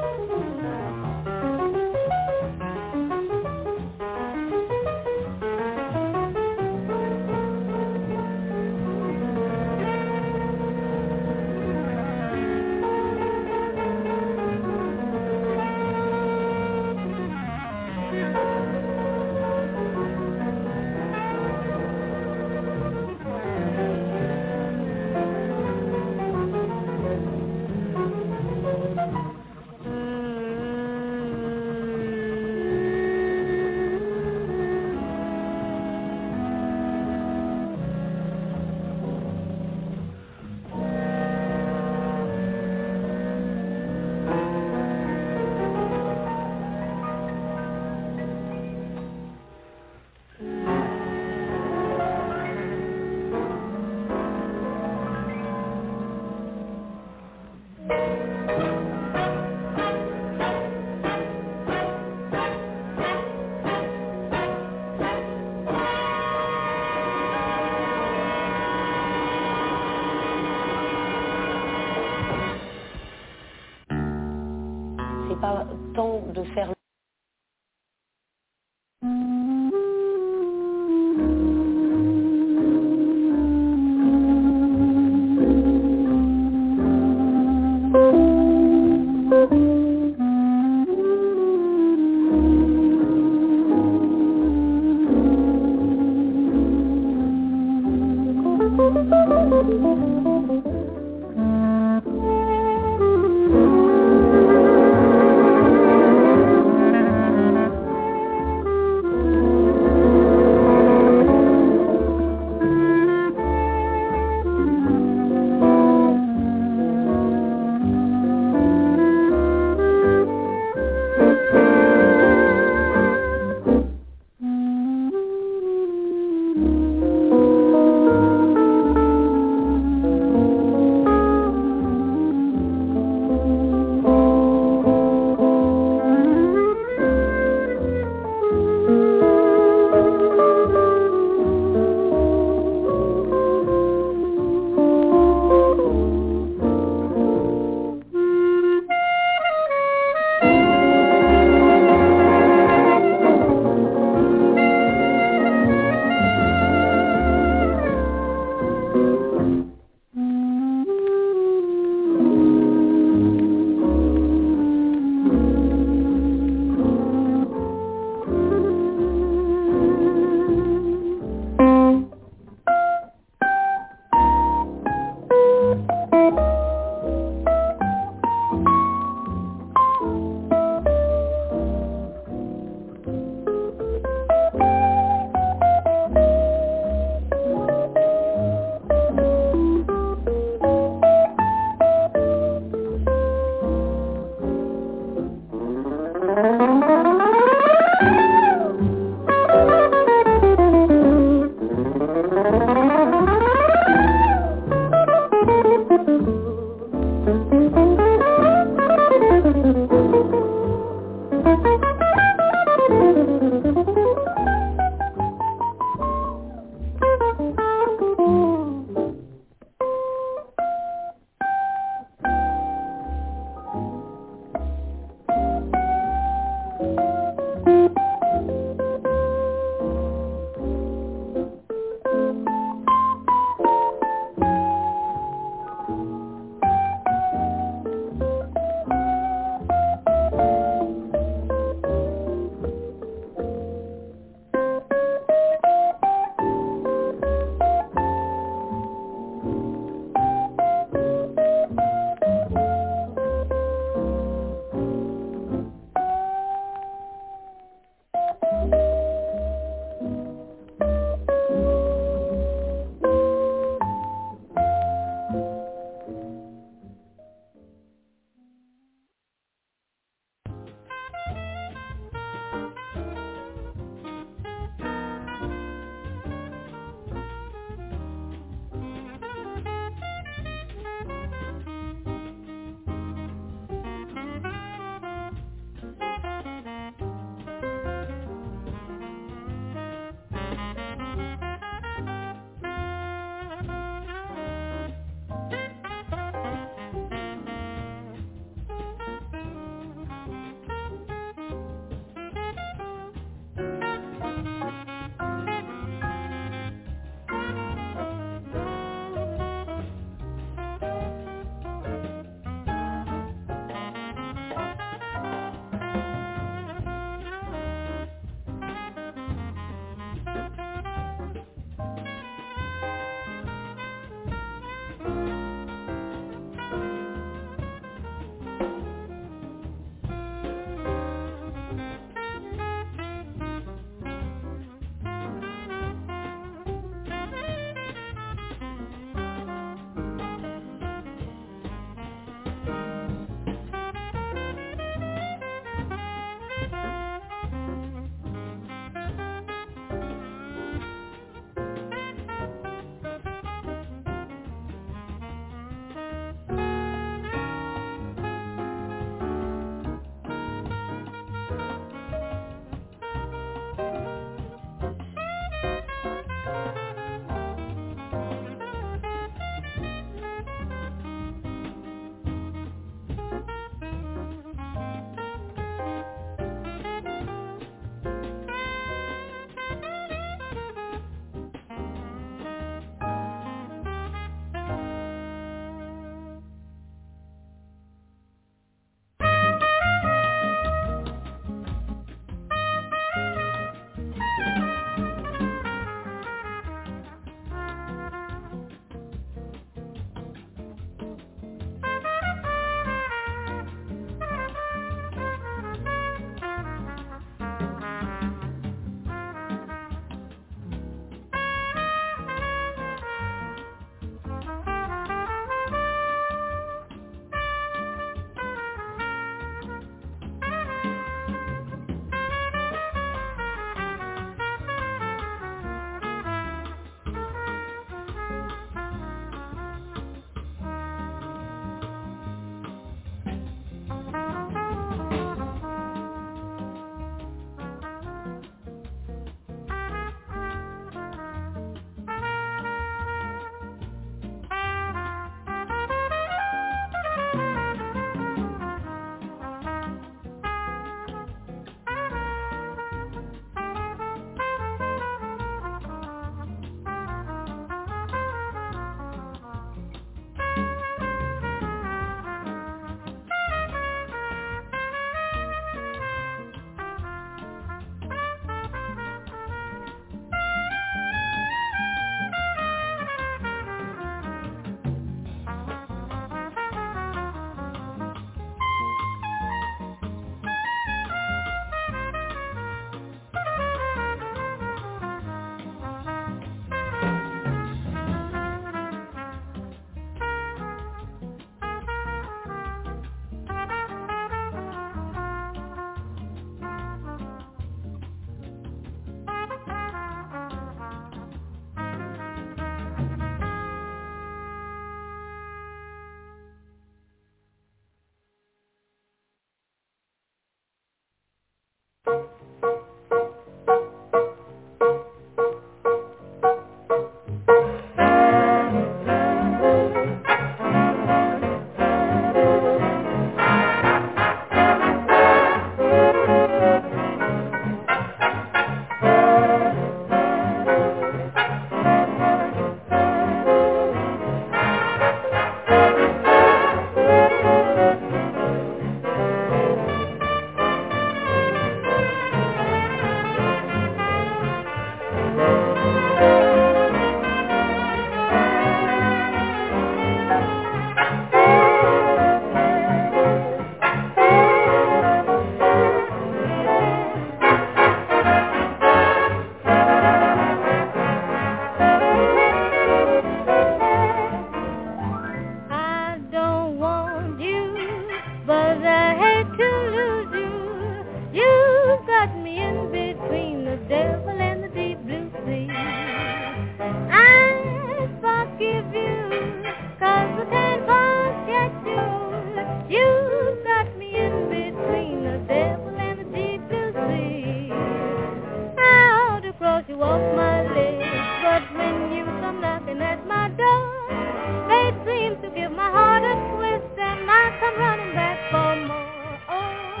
to walk my legs, but when you come knocking at my door, they seem to give my heart a twist, and I come running back for more. Oh,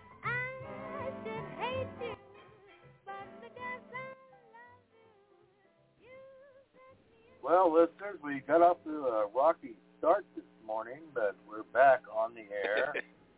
I should hate you, but because I love you, you set me. Well, listeners, we got off to a rocky start this morning, but we're back on the air.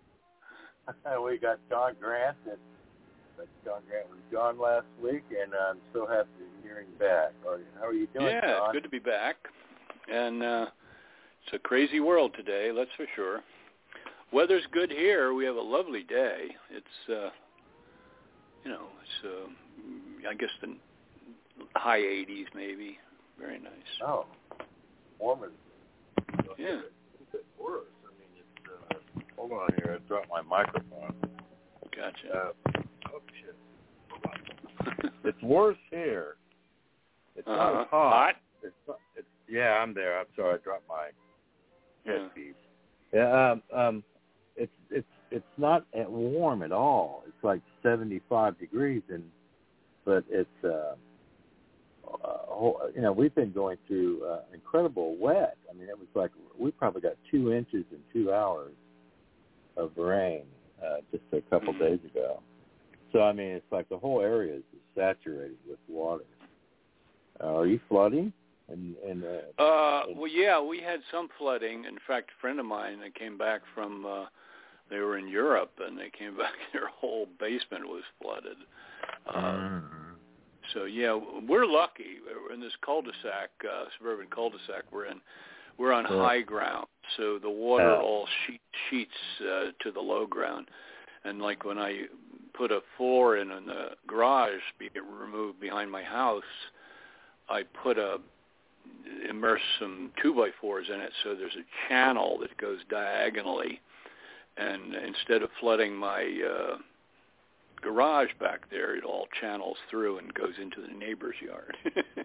We got John Grant. That, that John Grant was gone last week, and I'm so happy to hear him back. How are you doing, yeah, John? Yeah, it's good to be back. And uh, it's a crazy world today, that's for sure. Weather's good here. We have a lovely day. It's, uh, you know, it's, uh, I guess, the high eighties maybe. Very nice. Oh, warmer. Yeah. It's a bit worse. I mean, it's, uh, hold on here. I dropped my microphone. Gotcha. Uh, oh, shit. Hold on. It's worse here. It's uh-huh. not hot. hot? It's, not, it's Yeah, I'm there. I'm sorry. I dropped my headpiece. Yeah. Yeah, um, um, it's it's it's not at warm at all. It's like seventy-five degrees, and but it's uh, uh, you know, we've been going through uh, incredible wet. I mean, it was like we probably got two inches in two hours of rain uh, just a couple mm-hmm. days ago. So I mean, it's like the whole area is saturated with water. Uh, are you flooding? And, and, uh, uh, well, yeah, we had some flooding. In fact, a friend of mine that came back from, uh, they were in Europe, and they came back, their whole basement was flooded. Uh, mm-hmm. So, yeah, we're lucky. We're in this cul-de-sac, uh, suburban cul-de-sac we're in. We're on yeah. high ground, so the water uh, all sheet, sheets uh, to the low ground. And, like, when I put a floor in in the garage, be removed behind my house, I put a immerse some two by fours in it, so there's a channel that goes diagonally, and instead of flooding my uh, garage back there, it all channels through and goes into the neighbor's yard.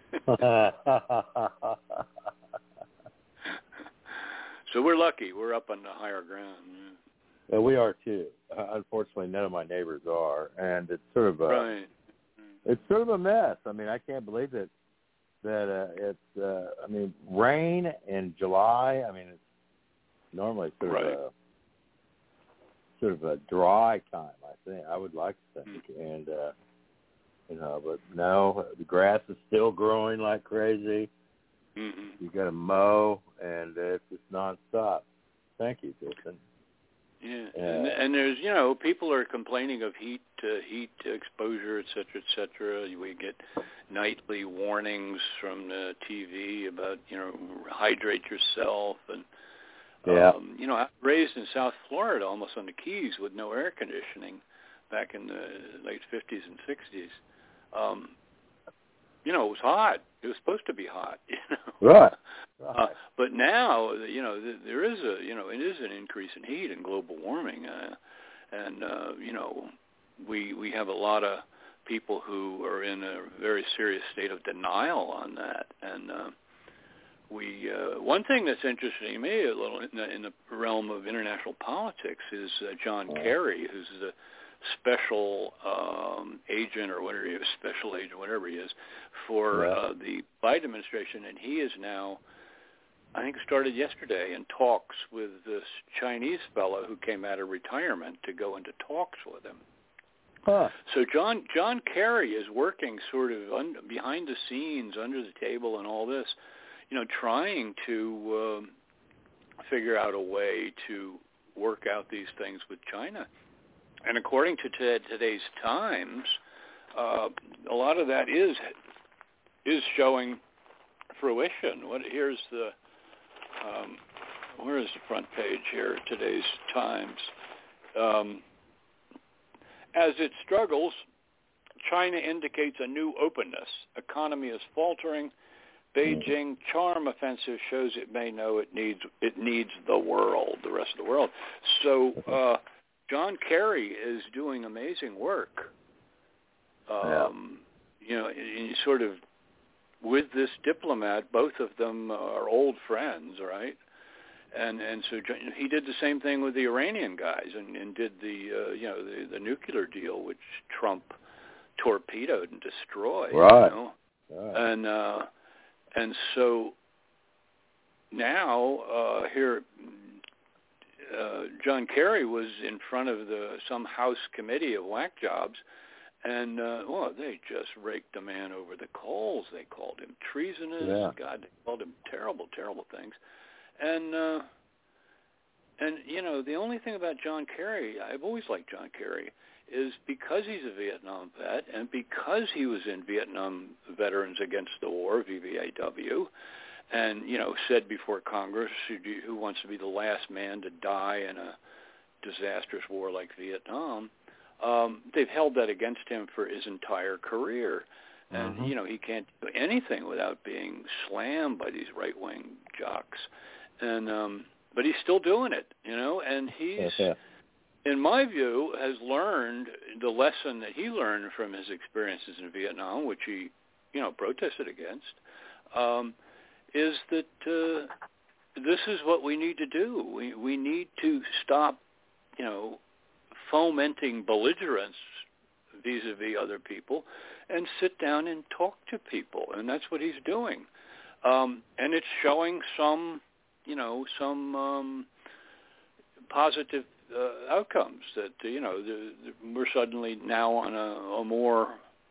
So we're lucky. We're up on the higher ground. Yeah, we are too. Uh, unfortunately, none of my neighbors are, and it's sort of a right. it's sort of a mess. I mean, I can't believe that. That uh, it's, uh, I mean, rain in July. I mean, it's normally sort right. of a sort of a dry time. I think I would like to think, mm-hmm. and uh, you know, but no, the grass is still growing like crazy. Mm-hmm. You got to mow, and uh, it's just nonstop. Thank you, Jason. Yeah, uh, and, and there's, you know, people are complaining of heat, uh, heat exposure, et cetera, et cetera. We get nightly warnings from the T V about, you know, hydrate yourself. And, yeah. um, you know, I was raised in South Florida, almost on the Keys, with no air conditioning back in the late fifties and sixties. Um, you know, it was hot. It was supposed to be hot, you know. Right. right. Uh, but now, you know, th- there is a, you know, it is an increase in heat and global warming. Uh, and, uh, you know, we we have a lot of people who are in a very serious state of denial on that. And uh, we, uh, one thing that's interesting to me a little in the, in the realm of international politics is uh, John right. Kerry, who's the special um, agent or whatever he is, special agent, whatever he is, for yeah. uh, the Biden administration, and he is now, I think, started yesterday in talks with this Chinese fellow who came out of retirement to go into talks with him. Huh. So John John Kerry is working sort of un, behind the scenes, under the table, and all this, you know, trying to um, figure out a way to work out these things with China. And according to t- today's Times, uh, a lot of that is is showing fruition. What here's the um, where is the front page here? Today's Times. Um, as it struggles, China indicates a new openness. Economy is faltering. Beijing charm offensive shows it may know it needs it needs the world, the rest of the world. So. Uh, John Kerry is doing amazing work, um, yeah. you know, in, in sort of with this diplomat. Both of them are old friends, right? And and so he did the same thing with the Iranian guys, and, and did the uh, you know the, the nuclear deal, which Trump torpedoed and destroyed. Right. You know? Right. And uh, and so now uh, here, uh, John Kerry was in front of the some House committee of whack jobs, and uh, well, they just raked the man over the coals. They called him treasonous. Yeah. God, they called him terrible, terrible things. And uh, and you know, the only thing about John Kerry, I've always liked John Kerry, is because he's a Vietnam vet and because he was in Vietnam Veterans Against the War, V V A W, and, you know, said before Congress, who, who wants to be the last man to die in a disastrous war like Vietnam, um, they've held that against him for his entire career. And, Mm-hmm. you know, he can't do anything without being slammed by these right-wing jocks. And um, but he's still doing it, you know, and he's... Yeah. in my view, has learned the lesson that he learned from his experiences in Vietnam, which he, you know, protested against, um, is that uh, this is what we need to do. We we need to stop, you know, fomenting belligerence vis-a-vis other people and sit down and talk to people, and that's what he's doing. Um, and it's showing some, you know, some um, positive Uh, outcomes that, uh, you know, the, the, we're suddenly now on a, a more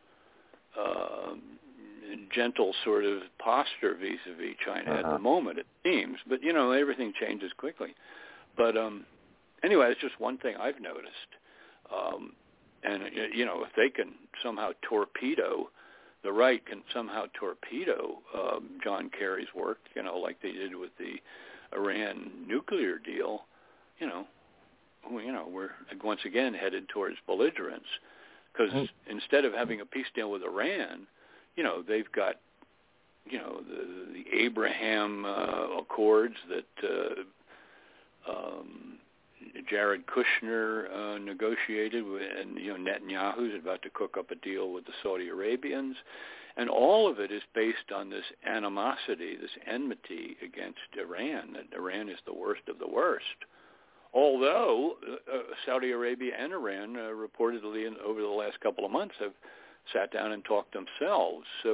uh, gentle sort of posture vis-a-vis China uh-huh. at the moment, it seems. But, you know, everything changes quickly. But um, anyway, it's just one thing I've noticed. Um, and, you know, if they can somehow torpedo, the right can somehow torpedo um, John Kerry's work, you know, like they did with the Iran nuclear deal, you know, well, you know, we're once again headed towards belligerence because mm. instead of having a peace deal with Iran, you know, they've got, you know, the, the Abraham uh, Accords that uh, um, Jared Kushner uh, negotiated with, and, you know, Netanyahu's about to cook up a deal with the Saudi Arabians. And all of it is based on this animosity, this enmity against Iran, that Iran is the worst of the worst. Although uh, Saudi Arabia and Iran uh, reportedly in, over the last couple of months have sat down and talked themselves. So,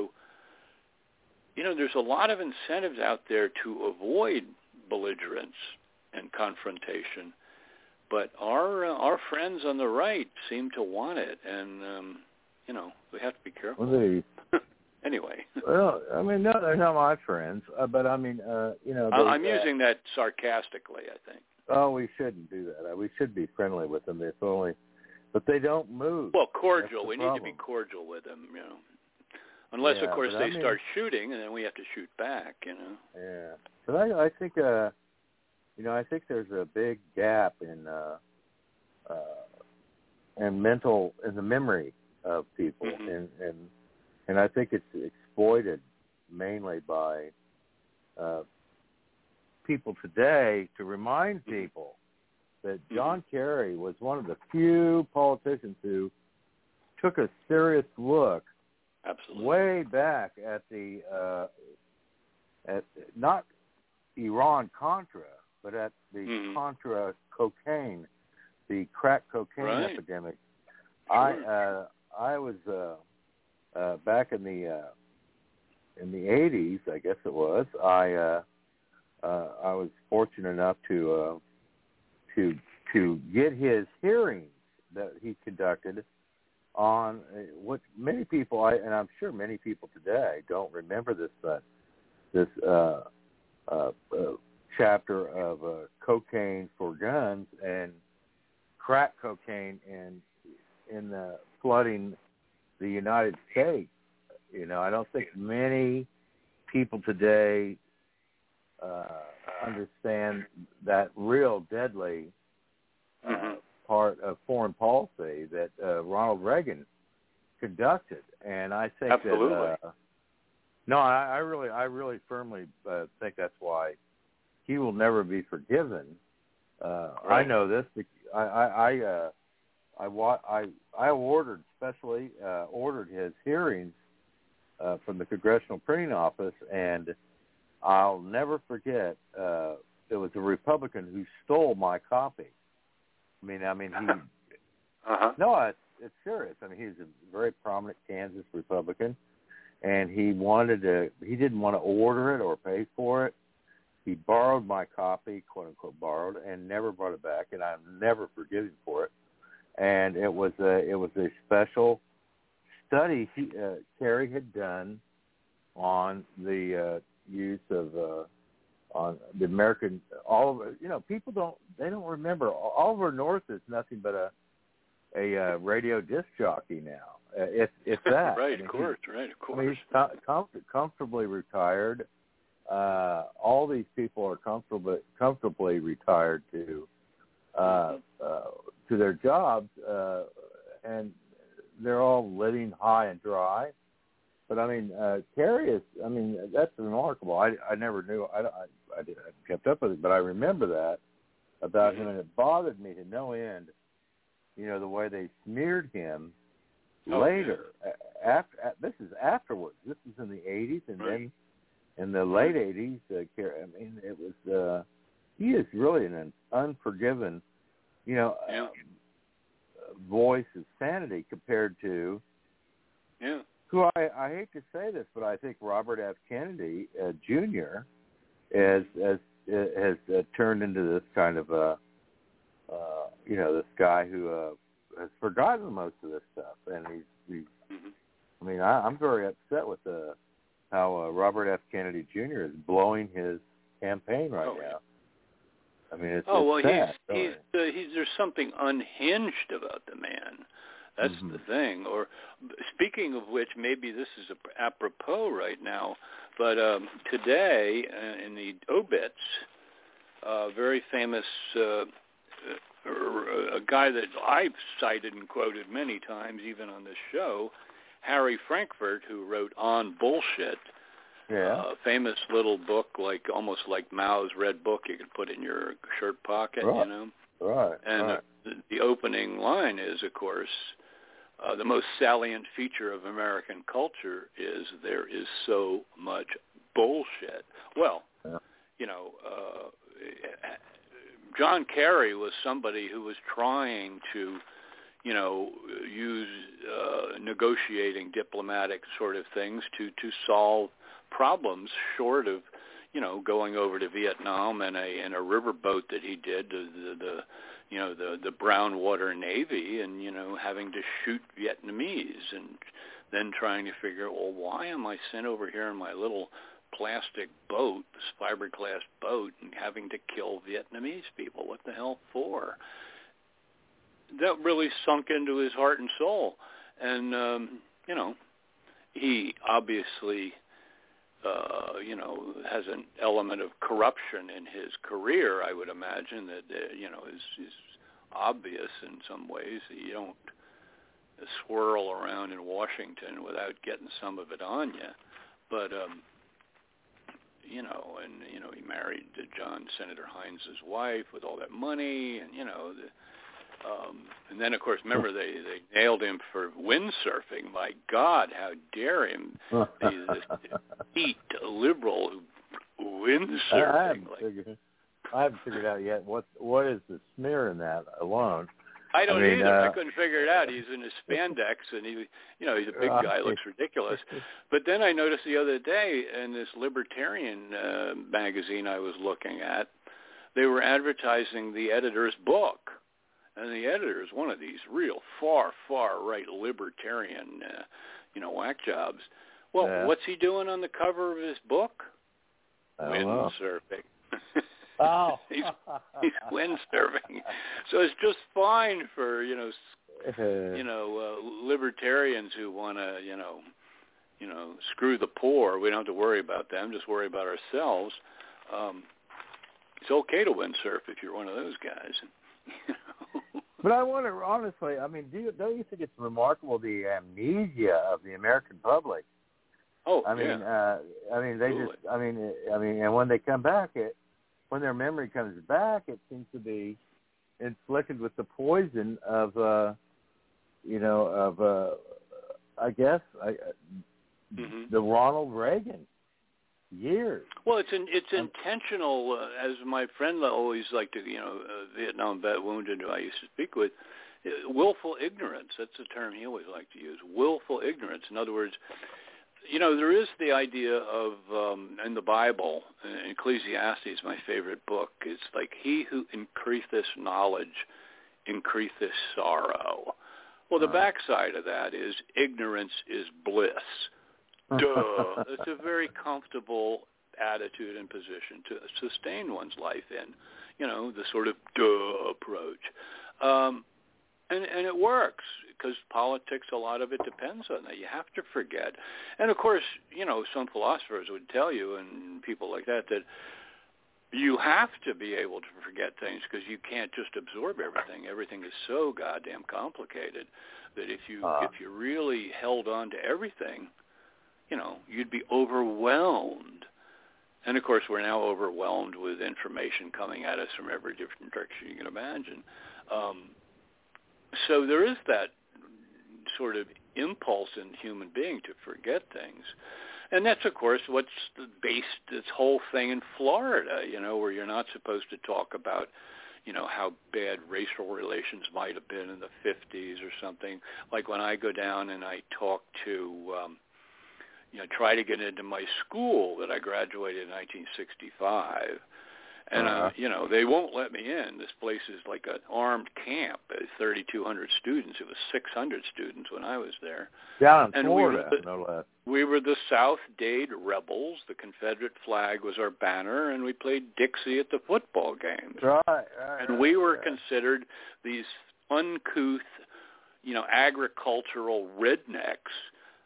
you know, there's a lot of incentives out there to avoid belligerence and confrontation. But our uh, our friends on the right seem to want it, and, um, you know, we have to be careful. Well, they, anyway. Well, I mean, no, they're not my friends, uh, but I mean, uh, you know. They, I'm uh, using that sarcastically, I think. Oh, we shouldn't do that. We should be friendly with them. If only, but they don't move. Well, cordial. We problem. need to be cordial with them, you know. Unless, yeah, of course, they I mean, start shooting, and then we have to shoot back, you know. Yeah, but I, I think, uh, you know, I think there's a big gap in, uh, uh, in mental, in the memory of people, mm-hmm. and and and I think it's exploited mainly by. Uh, people today to remind people that John mm-hmm. Kerry was one of the few politicians who took a serious look Absolutely. way back at the uh, at not Iran-Contra, but at the mm-hmm. Contra cocaine, the crack cocaine right. epidemic. Sure. I uh, I was uh, uh, back in the uh, in the eighties, I guess it was. I uh, Uh, I was fortunate enough to uh, to to get his hearings that he conducted on uh, what many people, I, and I'm sure many people today don't remember this uh, this uh, uh, uh, chapter of uh, cocaine for guns and crack cocaine in in the flooding the United States. You know, I don't think many people today. Uh, understand that real deadly uh, mm-hmm. part of foreign policy that uh, Ronald Reagan conducted, and I think Absolutely. that uh, no, I, I really, I really firmly uh, think that's why he will never be forgiven. Uh, right. I know this. I, I, I, uh, I, I, I ordered specially uh, ordered his hearings uh, from the Congressional Printing Office, and I'll never forget. Uh, it was a Republican who stole my copy. I mean, I mean, he. uh-huh. No, it's it's serious. I mean, he's a very prominent Kansas Republican, and he wanted to. He didn't want to order it or pay for it. He borrowed my copy, quote unquote, borrowed, and never brought it back, and I'll never forgive him for it. And it was a it was a special study he, uh, Kerry had done on the uh, use of uh, on the American Oliver. You know, people don't they don't remember Oliver North is nothing but a a uh, radio disc jockey now. Uh, if if that right, I mean, of course, right, of course. I mean, he's com- com- comfortably retired. Uh, all these people are comfortably comfortably retired to uh, uh, to their jobs, uh, and they're all living high and dry. But I mean, uh, Kerry is. I mean, that's remarkable. I, I never knew. I, I, I, did, I kept up with it, but I remember that about mm-hmm. him, and it bothered me to no end. You know, the way they smeared him oh, later. Yeah. After this is afterwards. This is in the eighties, and right. then in the late eighties. Uh, I mean, it was. Uh, he is really an unforgiven, you know, yeah. uh, voice of sanity compared to. Yeah. Who I, I hate to say this, but I think Robert F. Kennedy uh, Junior has has has uh, turned into this kind of a, uh, you know, this guy who uh, has forgotten most of this stuff, and he's. he's mm-hmm. I mean, I, I'm very upset with the how uh, Robert F. Kennedy Junior is blowing his campaign right oh, now. I mean, it's, oh it's well, sad, he's he's, uh, he's there's something unhinged about the man. That's mm-hmm. the thing. Or speaking of which, maybe this is apropos right now, but um, today uh, in the obits, a uh, very famous uh, uh, a guy that I've cited and quoted many times, even on this show, Harry Frankfurt, who wrote On Bullshit. Yeah. Uh, famous little book, like almost like Mao's Red Book, you could put in your shirt pocket, right. you know. Right. And right. Uh, the, the opening line is, of course, uh, the most salient feature of American culture is there is so much bullshit. Well, yeah. you know, uh, John Kerry was somebody who was trying to, you know, use uh, negotiating diplomatic sort of things to, to solve problems short of, you know, going over to Vietnam in a in a riverboat that he did, the, the, the you know, the, the Brown Water Navy, and, you know, having to shoot Vietnamese and then trying to figure, well, why am I sent over here in my little plastic boat, this fiberglass boat, and having to kill Vietnamese people? What the hell for? That really sunk into his heart and soul. And, um, you know, he obviously, uh, you know, has an element of corruption in his career, I would imagine, that, uh, you know, is, is obvious in some ways. You don't swirl around in Washington without getting some of it on you. But, um, you know, and, you know, he married John Senator Hines' wife with all that money, and, you know, the, Um, and then, of course, remember, they, they nailed him for windsurfing. My God, how dare him, this elite liberal windsurfing. I haven't, like, figured, I haven't figured out yet what what is the smear in that alone. I don't I mean, either. Uh, I couldn't figure it out. He's in his spandex, and he, you know, he's a big guy, looks ridiculous. But then I noticed the other day in this libertarian uh, magazine I was looking at, they were advertising the editor's book. And the editor is one of these real far, far right libertarian, uh, you know, whack jobs. Well, yeah. what's he doing on the cover of his book? Windsurfing. Oh, he's he's windsurfing. So it's just fine for you know, you know, uh, libertarians who want to, you know, you know, screw the poor. We don't have to worry about them. Just worry about ourselves. Um, it's okay to windsurf if you're one of those guys. You know? But I wonder, honestly, I mean, do you, don't you think it's remarkable the amnesia of the American public? Oh, I mean, yeah. uh, I mean, they Absolutely. just, I mean, I mean, and when they come back, it, when their memory comes back, it seems to be inflicted with the poison of, uh, you know, of, uh, I guess, I, mm-hmm. the Ronald Reagan years. Well, it's in, it's intentional. Uh, as my friend always liked to, you know, uh, Vietnam vet wounded who I used to speak with, willful ignorance. That's the term he always liked to use. Willful ignorance. In other words, you know, there is the idea of, um, in the Bible, in Ecclesiastes, my favorite book, it's like, he who increaseth knowledge increaseth sorrow. Well, the backside of that is ignorance is bliss. Duh. It's a very comfortable attitude and position to sustain one's life in, you know, the sort of duh approach. Um, and, and it works because politics, a lot of it depends on that. You have to forget. And, of course, you know, some philosophers would tell you and people like that that you have to be able to forget things because you can't just absorb everything. Everything is so goddamn complicated that if you uh. if you really held on to everything, you know, you'd be overwhelmed. And, of course, we're now overwhelmed with information coming at us from every different direction you can imagine. Um, so there is that sort of impulse in the human being to forget things. And that's, of course, what's based this whole thing in Florida, you know, where you're not supposed to talk about, you know, how bad racial relations might have been in the fifties or something. Like when I go down and I talk to, um, you know, try to get into my school that I graduated in nineteen sixty-five, and, uh, you know, they won't let me in. This place is like an armed camp, thirty-two hundred students. It was six hundred students when I was there. Down in and Florida, we were the, no less. We were the South Dade Rebels. The Confederate flag was our banner, and we played Dixie at the football games. Right, right, and we were right. considered these uncouth, you know, agricultural rednecks,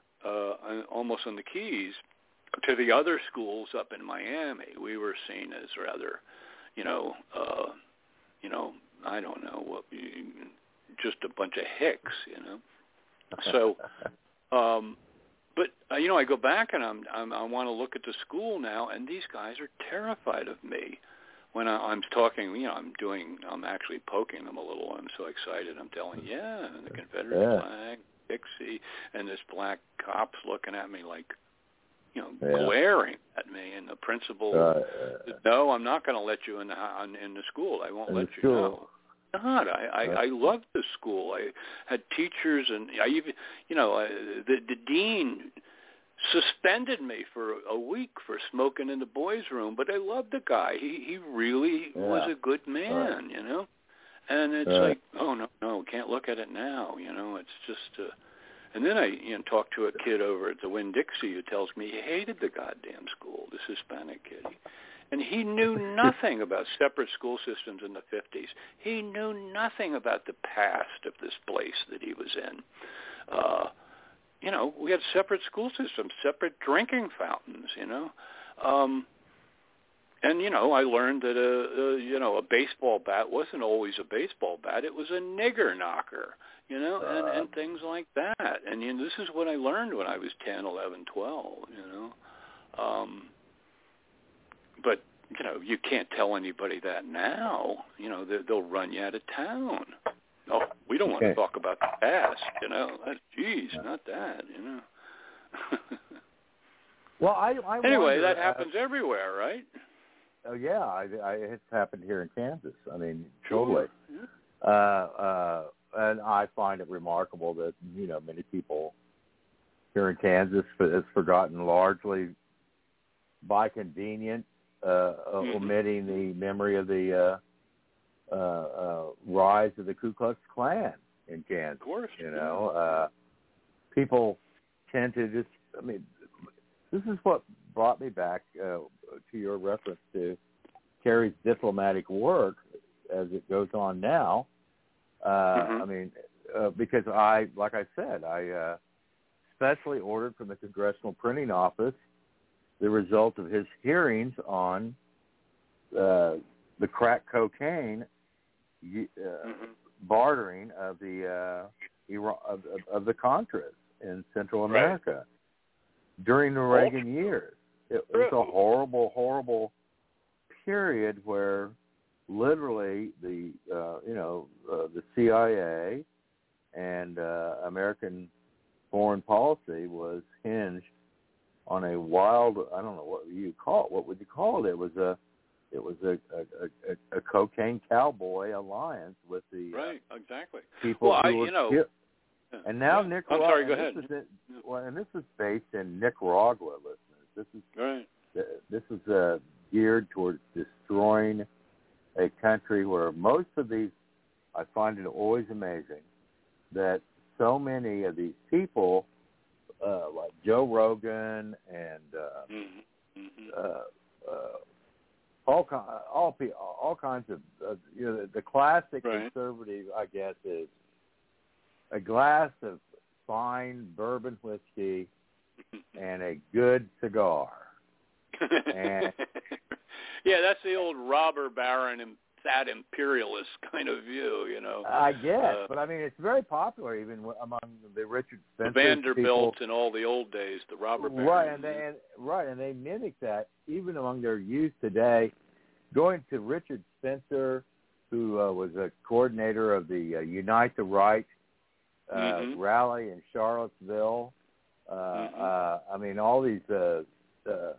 uh, almost on the Keys, to the other schools up in Miami. We were seen as rather, you know, uh, you know, I don't know, what, just a bunch of hicks, you know. So, um, but uh, you know, I go back and I'm, I'm I want to look at the school now, and these guys are terrified of me when I, I'm talking. You know, I'm doing, I'm actually poking them a little. I'm so excited. I'm telling, yeah, and the Confederate yeah. flag, Dixie, and this black cop's looking at me like, you know, yeah. glaring at me, and the principal uh, said, no, I'm not going to let you in the in the school. I won't in let the you school. know. God, I, I, I loved the school. I had teachers, and I even, you know, I, the, the dean suspended me for a week for smoking in the boys' room, but I loved the guy. He he really yeah. was a good man, right. you know. And it's right. like, oh no, no, can't look at it now, you know. It's just. Uh, And then I you know, talked to a kid over at the Winn-Dixie who tells me he hated the goddamn school, this Hispanic kid. And he knew nothing about separate school systems in the fifties. He knew nothing about the past of this place that he was in. Uh, you know, we had separate school systems, separate drinking fountains, you know. Um, and, you know, I learned that, a, a, you know, a baseball bat wasn't always a baseball bat. It was a nigger knocker. You know, and, uh, and things like that. And you know, this is what I learned when I was ten, eleven, twelve, you know. Um, but, you know, you can't tell anybody that now. You know, they, they'll run you out of town. Oh, we don't want okay. to talk about the past, you know. That, geez, not that, you know. well, I, I Anyway, wonder, that happens uh, everywhere, right? Oh, yeah. I, I, it's happened here in Kansas. I mean, Sure. totally. Yeah. Uh, uh, And I find it remarkable that, you know, many people here in Kansas is forgotten largely by convenience, uh, mm-hmm. omitting the memory of the uh, uh, uh, rise of the Ku Klux Klan in Kansas. Of course. You know, uh, people tend to just, I mean, this is what brought me back uh, to your reference to Kerry's diplomatic work as it goes on now. Uh, mm-hmm. I mean, uh, because I, like I said, I uh, specially ordered from the Congressional Printing Office the result of his hearings on uh, the crack cocaine uh, mm-hmm. bartering of the uh, Iran, of, of, of the Contras in Central America right. during the Reagan years. It, it was a horrible, horrible period where literally the uh, you know uh, the C I A and uh, American foreign policy was hinged on a wild, I don't know what you call it. What would you call it? It was a it was a a, a, a cocaine cowboy alliance with the right, uh, exactly. people well, who I, were you know, killed. And now yeah. Nicaragua. I'm sorry. Go and ahead. This is it, well, and this is based in Nicaragua, listeners. This is right. This is uh, geared towards destroying a country where most of these. I find it always amazing that so many of these people, uh, like Joe Rogan and uh, mm-hmm. Mm-hmm. Uh, uh, all all all kinds of uh, you know the, the classic right. conservative, I guess, is a glass of fine bourbon whiskey and a good cigar. And yeah, that's the old robber baron and fat imperialist kind of view, you know. I guess, uh, but I mean, it's very popular even among the Richard Spencer the Vanderbilt people. in all the old days, the robber baron. Right, and they and, right, and they mimic that even among their youth today. Going to Richard Spencer, who uh, was a coordinator of the uh, Unite the Right uh, mm-hmm. rally in Charlottesville. Uh, mm-hmm. uh, I mean, all these uh, uh,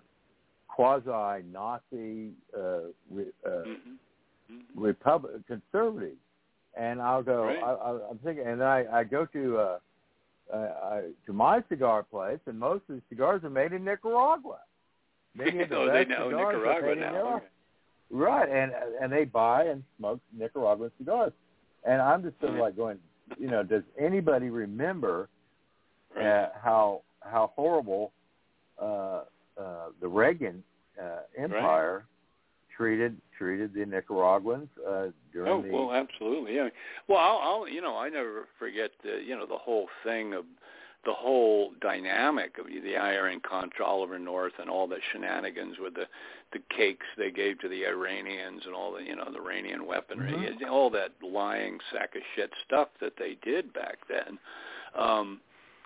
quasi-Nazi uh, re, uh, mm-hmm. Republic conservatives, and I'll go. Right. I, I, I'm thinking, and I, I go to uh, uh, I, to my cigar place, and most of the cigars are made in Nicaragua. Many of the oh, best they know cigars Nicaragua are made in now. Nicaragua. Okay. Right, and and they buy and smoke Nicaraguan cigars, and I'm just sort of right. like going, you know, does anybody remember right. uh, how how horrible uh, uh, the Reagan uh, Empire right. treated treated the Nicaraguans uh, during oh, the? well, absolutely, yeah. Well, I'll, I'll, you know, I never forget the, you know, the whole thing of the whole dynamic of the Iran-Contra Oliver North and all the shenanigans with the the cakes they gave to the Iranians and all the, you know, the Iranian weaponry, mm-hmm. all that lying sack of shit stuff that they did back then. Um,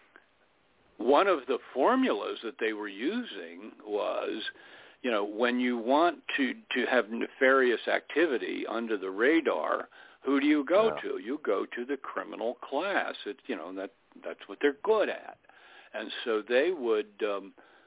one of the formulas that they were using was, you know, when you want to, to have nefarious activity under the radar, who do you go yeah. to? You go to the criminal class. It, you know, that that's what they're good at. And so they would um,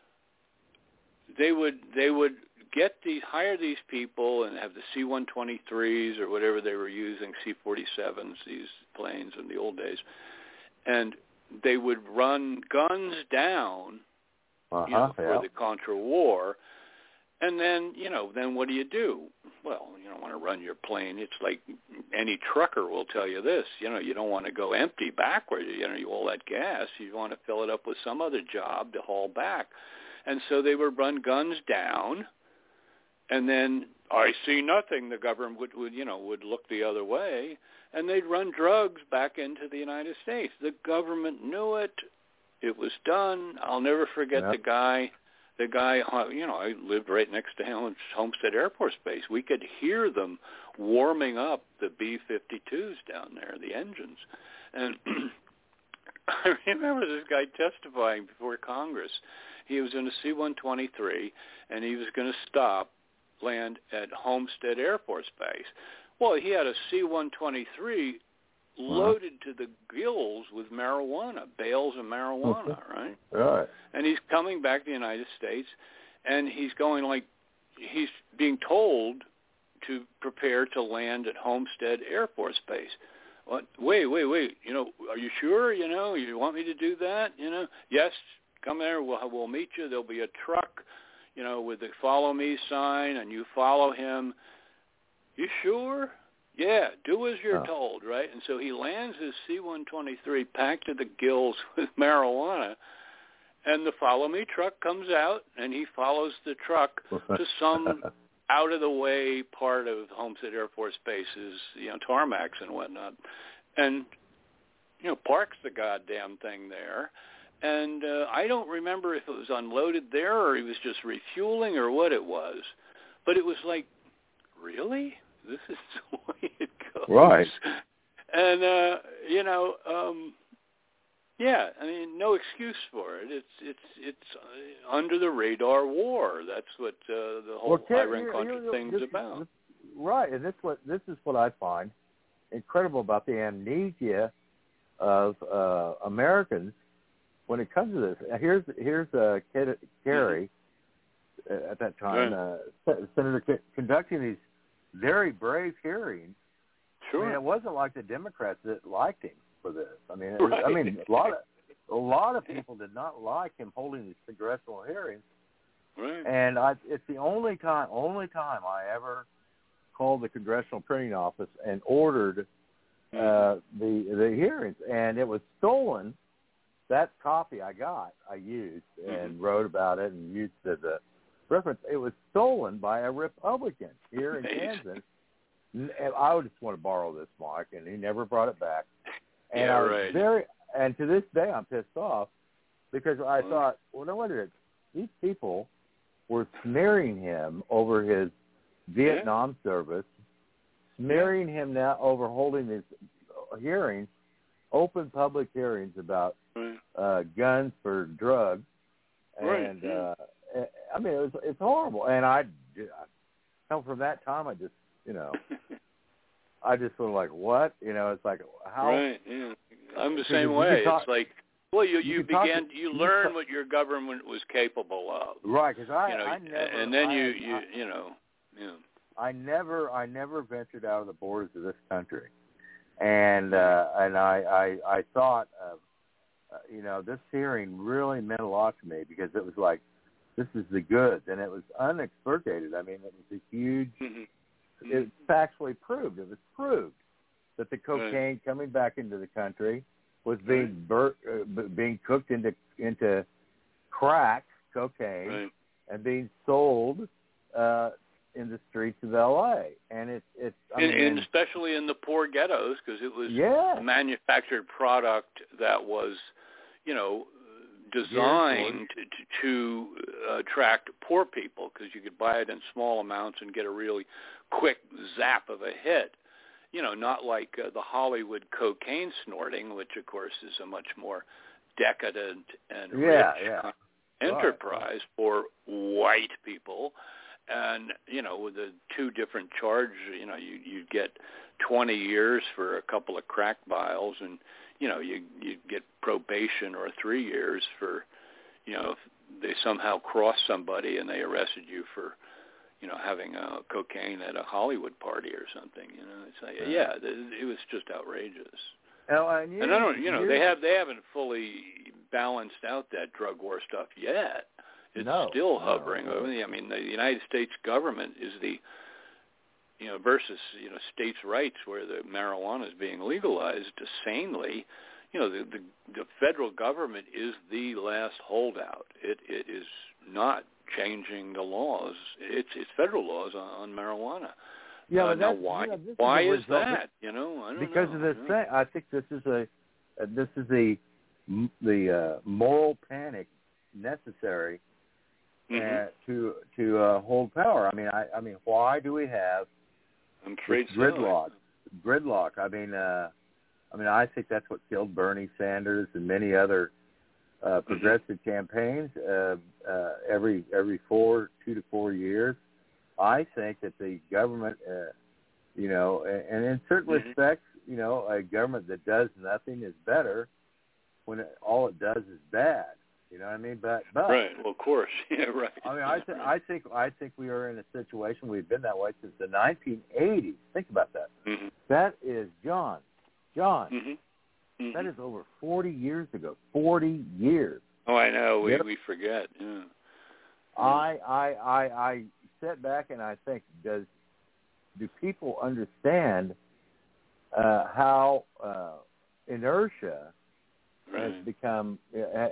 they would they would get these hire these people and have the C one twenty-threes or whatever they were using, C forty-sevens, these planes in the old days, and they would run guns down uh-huh, you know, for yeah. the Contra War. And then, you know, then what do you do? Well, you don't want to run your plane. It's like any trucker will tell you this. You know, you don't want to go empty backwards. You know, you all that gas. You want to fill it up with some other job to haul back. And so they would run guns down, and then I see nothing. The government would, would, you know, would look the other way, and they'd run drugs back into the United States. The government knew it. It was done. I'll never forget yep. the guy. The guy, you know, I lived right next to Homestead Air Force Base. We could hear them warming up the B fifty-twos down there, the engines. And I remember this guy testifying before Congress. He was in a C one twenty-three, and he was going to stop, land at Homestead Air Force Base. Well, he had a C one twenty-three loaded to the gills with marijuana, bales of marijuana, right? Right. And he's coming back to the United States, and he's going like, he's being told to prepare to land at Homestead Air Force Base. What? Wait, wait, wait. You know, are you sure? You know, you want me to do that? You know, yes, come there. We'll we'll meet you. There'll be a truck, you know, with the follow me sign, and you follow him. You sure? Yeah, do as you're oh. told, right? And so he lands his C one twenty-three packed to the gills with marijuana, and the follow-me truck comes out, and he follows the truck to some out-of-the-way part of Homestead Air Force Base's, you know, tarmacs and whatnot, and, you know, parks the goddamn thing there. And uh, I don't remember if it was unloaded there or he was just refueling or what it was, but it was like, really? This is the way it goes. Right. And, uh, you know, um, yeah, I mean, no excuse for it. It's it's it's uh, under the radar war. That's what uh, the whole well, Iran-Contra thing's this, about. This, right, and this what this is what I find incredible about the amnesia of uh, Americans when it comes to this. Here's here's uh, Kerry. at that time, uh, Senator c- conducting these very brave hearings. Sure. I mean, it wasn't like the Democrats that liked him for this. I mean, it, right. I mean, a lot of a lot of people did not like him holding these congressional hearings. Right. And I, it's the only time, only time I ever called the Congressional Printing Office and ordered uh, the the hearings, and it was stolen. That copy I got, I used and mm-hmm. wrote about it and used the, the reference. It was stolen by a Republican here in Kansas. And I just want to borrow this, Mark, and he never brought it back. And yeah, I was right. very, and to this day, I'm pissed off because I well, thought, well, no wonder these people were smearing him over his Vietnam yeah. service, smearing yeah. him now over holding these hearings, open public hearings about right. uh, guns for drugs, right. and uh, I mean it was it's horrible. And I, I from that time I just you know I just sort of like what you know it's like how right yeah I'm the same way. Talk, it's like well you you, you began to, you you learn talk, what your government was capable of. Right, because I, you know, I never and then I, you you I, you know yeah. I never I never ventured out of the borders of this country. And uh, and I, I I thought, uh, uh, you know, this hearing really meant a lot to me because it was like, this is the goods, and it was unexpurgated. I mean, it was a huge. Mm-hmm. It's factually proved. It was proved that the cocaine right. coming back into the country was being right. bur- uh, being cooked into into crack cocaine right. and being sold. Uh, in the streets of L A, and it's it's I and, mean, and especially in the poor ghettos because it was yeah. a manufactured product that was, you know, designed to, to uh, attract poor people because you could buy it in small amounts and get a really quick zap of a hit. You know, not like uh, the Hollywood cocaine snorting, which of course is a much more decadent and yeah, rich yeah. enterprise right. for white people. And, you know, with the two different charges, you know, you, you'd get twenty years for a couple of crack vials and, you know, you, you'd get probation or three years for, you know, if they somehow crossed somebody and they arrested you for, you know, having uh, cocaine at a Hollywood party or something, you know. It's like, yeah, it was just outrageous. Oh, and, you, and I don't, you know, you, they have they haven't fully balanced out that drug war stuff yet. It's no, still hovering no. over the. I mean, the United States government is the, you know, versus you know states' rights where the marijuana is being legalized sanely. You know, the, the the federal government is the last holdout. It it is not changing the laws. It's it's federal laws on, on marijuana. Yeah, uh, but now that's, why you know, this why is, is result, that? You know, I don't because know. of this you know? thing. I think this is a uh, this is the the uh, moral panic necessary. Mm-hmm. Uh, to to uh, hold power. I mean, I, I mean, why do we have I'm afraid gridlock? So. Gridlock. I mean, uh, I mean, I think that's what killed Bernie Sanders and many other uh, progressive mm-hmm. campaigns. Uh, uh, every every four, two to four years, I think that the government, uh, you know, and, and in certain mm-hmm. respects, you know, a government that does nothing is better when it, all it does is bad. You know what I mean? But, but right. Well, of course. Yeah. Right. I mean, I, th- I think I think we are in a situation we've been that way since the nineteen eighties. Think about that. Mm-hmm. That is John. John. Mm-hmm. Mm-hmm. That is over forty years ago. Forty years. Oh, I know. We yep. we forget. Yeah. I I I I sit back and I think, does do people understand uh, how uh, inertia right. has become? Uh,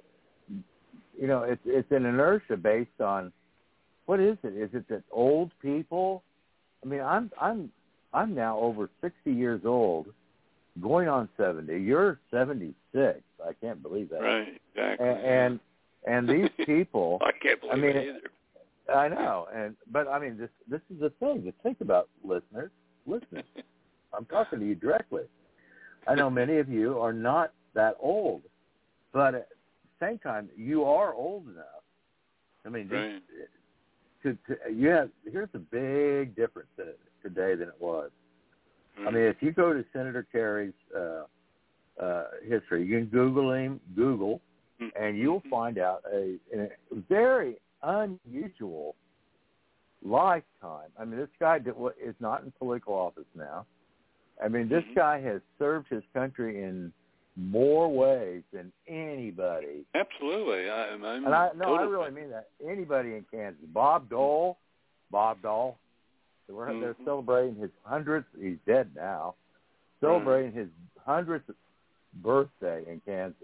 You know, it's it's an inertia based on what is it? Is it that old people? I mean, I'm I'm I'm now over sixty years old, going on seventy. You're seventy-six. I can't believe that. Right, exactly. And and, and these people. I can't believe I mean, it either. I know, and but I mean, this this is the thing to think about, listeners. Listeners, I'm talking to you directly. I know many of you are not that old, but same time, you are old enough. I mean, right. to, to, you have, here's a big difference in it today than it was. Right. I mean, if you go to Senator Kerry's uh, uh, history, you can Google him, Google, mm-hmm. and you'll find out a, a very unusual lifetime. I mean, this guy is not in political office now. I mean, this mm-hmm. guy has served his country in more ways than anybody. Absolutely. I, I'm and I, no, totally. I really mean that. Anybody in Kansas. Bob Dole, Bob Dole, they're, mm-hmm. they're celebrating his hundredth, he's dead now, celebrating mm-hmm. his hundredth birthday in Kansas.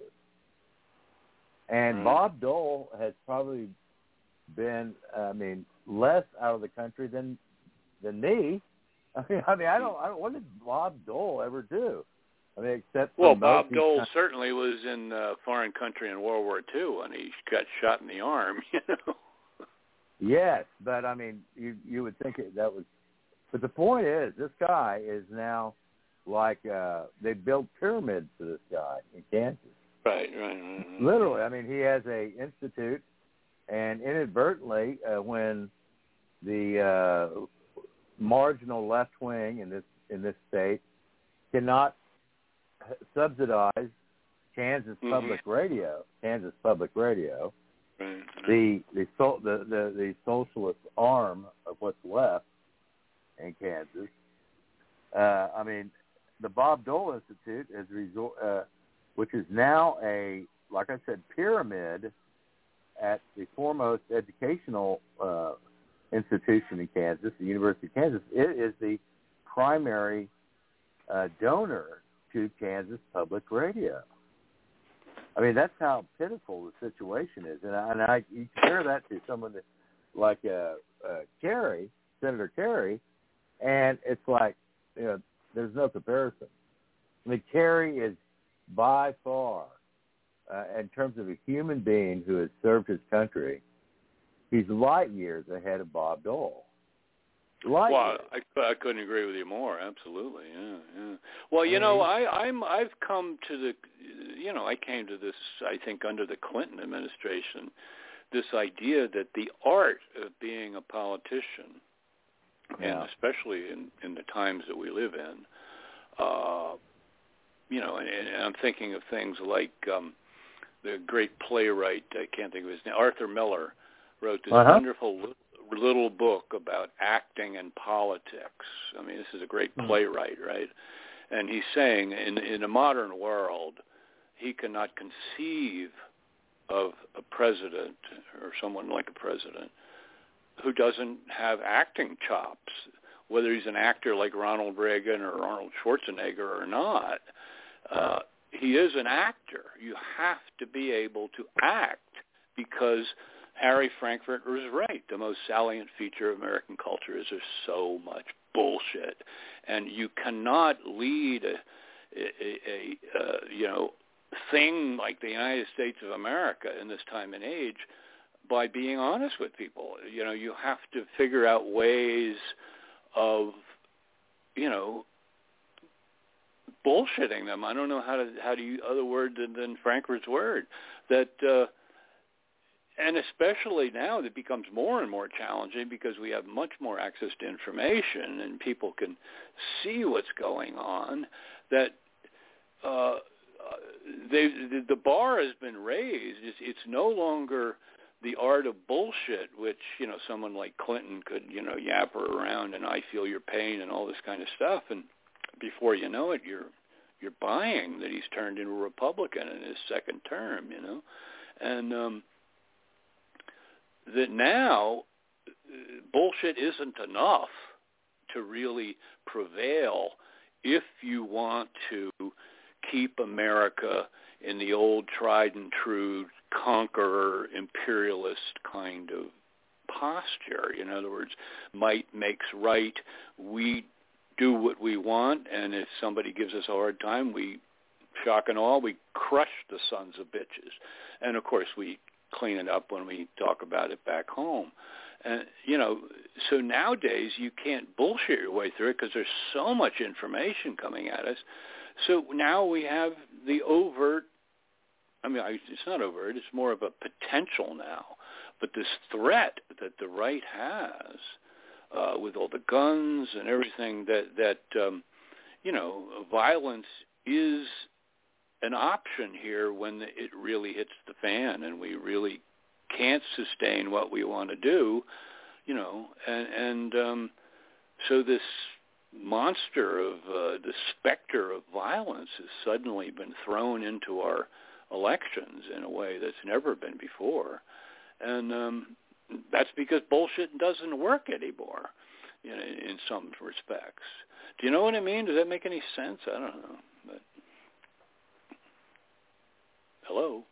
And mm-hmm. Bob Dole has probably been, I mean, less out of the country than than me. I mean, I mean, I don't, I don't. What did Bob Dole ever do? I mean, except well, Bob Dole kind of, certainly was in a foreign country in World War Two, and he got shot in the arm. You know. Yes, but I mean, you you would think it, that was. But the point is, this guy is now like uh, they built pyramids for this guy in Kansas. Right, right, right, right. Literally, I mean, he has a institute, and inadvertently, uh, when the uh, marginal left wing in this in this state cannot subsidize Kansas mm-hmm. Public Radio, Kansas Public Radio, right. the the, so, the the the socialist arm of what's left in Kansas. Uh, I mean, the Bob Dole Institute is resort. Uh, which is now a, like I said, pyramid at the foremost educational uh, institution in Kansas, the University of Kansas. It is the primary uh, donor to Kansas Public Radio. I mean, that's how pitiful the situation is. And I, and I you compare that to someone that, like uh, uh, Kerry, Senator Kerry, and it's like, you know, there's no comparison. I mean, Kerry is by far, uh, in terms of a human being who has served his country, he's light years ahead of Bob Dole. Light well, years. I, I couldn't agree with you more. Absolutely, yeah, yeah. Well, you know, I, I'm I've come to the, you know, I came to this, I think, under the Clinton administration, this idea that the art of being a politician, yeah. and especially in, in the times that we live in, uh, you know, and, and I'm thinking of things like um, the great playwright, I can't think of his name, Arthur Miller, wrote this uh-huh. wonderful little book about acting and politics. I mean, this is a great playwright, right? And he's saying in, in a modern world, he cannot conceive of a president or someone like a president who doesn't have acting chops, whether he's an actor like Ronald Reagan or Arnold Schwarzenegger or not. Uh, he is an actor. You have to be able to act because Harry Frankfurt was right. The most salient feature of American culture is there's so much bullshit, and you cannot lead a, a, a, a you know thing like the United States of America in this time and age by being honest with people. You know, you have to figure out ways of, you know, bullshitting them. I don't know how to how to use other word than, than Frankfurt's word. That uh, and especially now it becomes more and more challenging because we have much more access to information and people can see what's going on. That uh, they the bar has been raised. It's, it's no longer the art of bullshit, which, you know, someone like Clinton could, you know, yapper around and I feel your pain and all this kind of stuff. And before you know it, you're you're buying that he's turned into a Republican in his second term, you know. And um, that now bullshit isn't enough to really prevail if you want to keep America in the old tried and true conqueror imperialist kind of posture. In other words, might makes right. We do what we want, and if somebody gives us a hard time, we, shock and awe, we crush the sons of bitches. And, of course, we clean it up when we talk about it back home. And, you know, so nowadays you can't bullshit your way through it because there's so much information coming at us. So now we have the overt, I mean, it's not overt, it's more of a potential now. But this threat that the right has uh, with all the guns and everything, that, that um, you know, violence is an option here when it really hits the fan and we really can't sustain what we want to do, you know, and, and um, so this monster of uh, the specter of violence has suddenly been thrown into our elections in a way that's never been before. And um, that's because bullshit doesn't work anymore, you know, in some respects. Do you know what I mean? Does that make any sense? I don't know. But hello?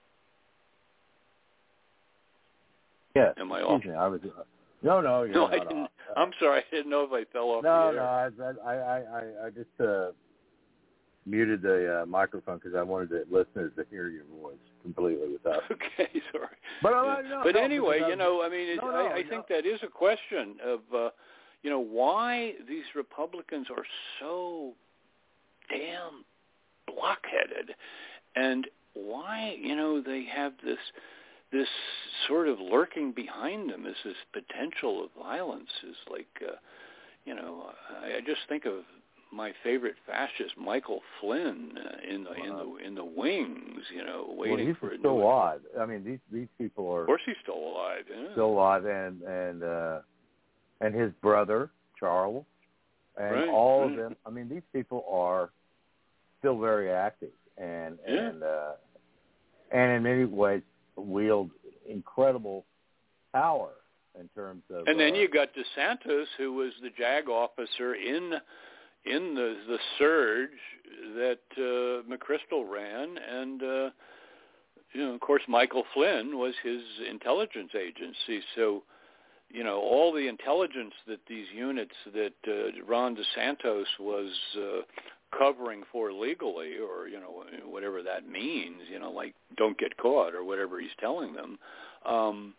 Yes. Am I Excuse off? me. I was. Uh, no, no. You're no, not I didn't. Off. I'm sorry. I didn't know if I fell off no, the air. No, I, I, I, I just uh, muted the uh, microphone because I wanted the listeners to hear your voice completely without. Okay, sorry. But, yeah. uh, no, but no, anyway, I, you know, I mean, it, no, no, I, I no. think that is a question of, uh, you know, why these Republicans are so damn blockheaded, and why, you know, they have this this sort of lurking behind them is this potential of violence is like, uh, you know, I, I just think of my favorite fascist, Michael Flynn, uh, in the wow. in the in the wings, you know, waiting well, he's for a still new alive. I mean, these these people are. Of course, he's still alive. Yeah. Still alive, and and uh, and his brother Charles, and right, all right. of them. I mean, these people are still very active, and yeah. and uh, and in many ways wield incredible power in terms of. And then uh, you got DeSantis, who was the JAG officer in in the the surge that uh, McChrystal ran, and uh, you know, of course, Michael Flynn was his intelligence agency. So, you know, all the intelligence that these units that uh, Ron DeSantis was uh, covering for legally, or, you know, whatever that means, you know, like don't get caught or whatever he's telling them, um,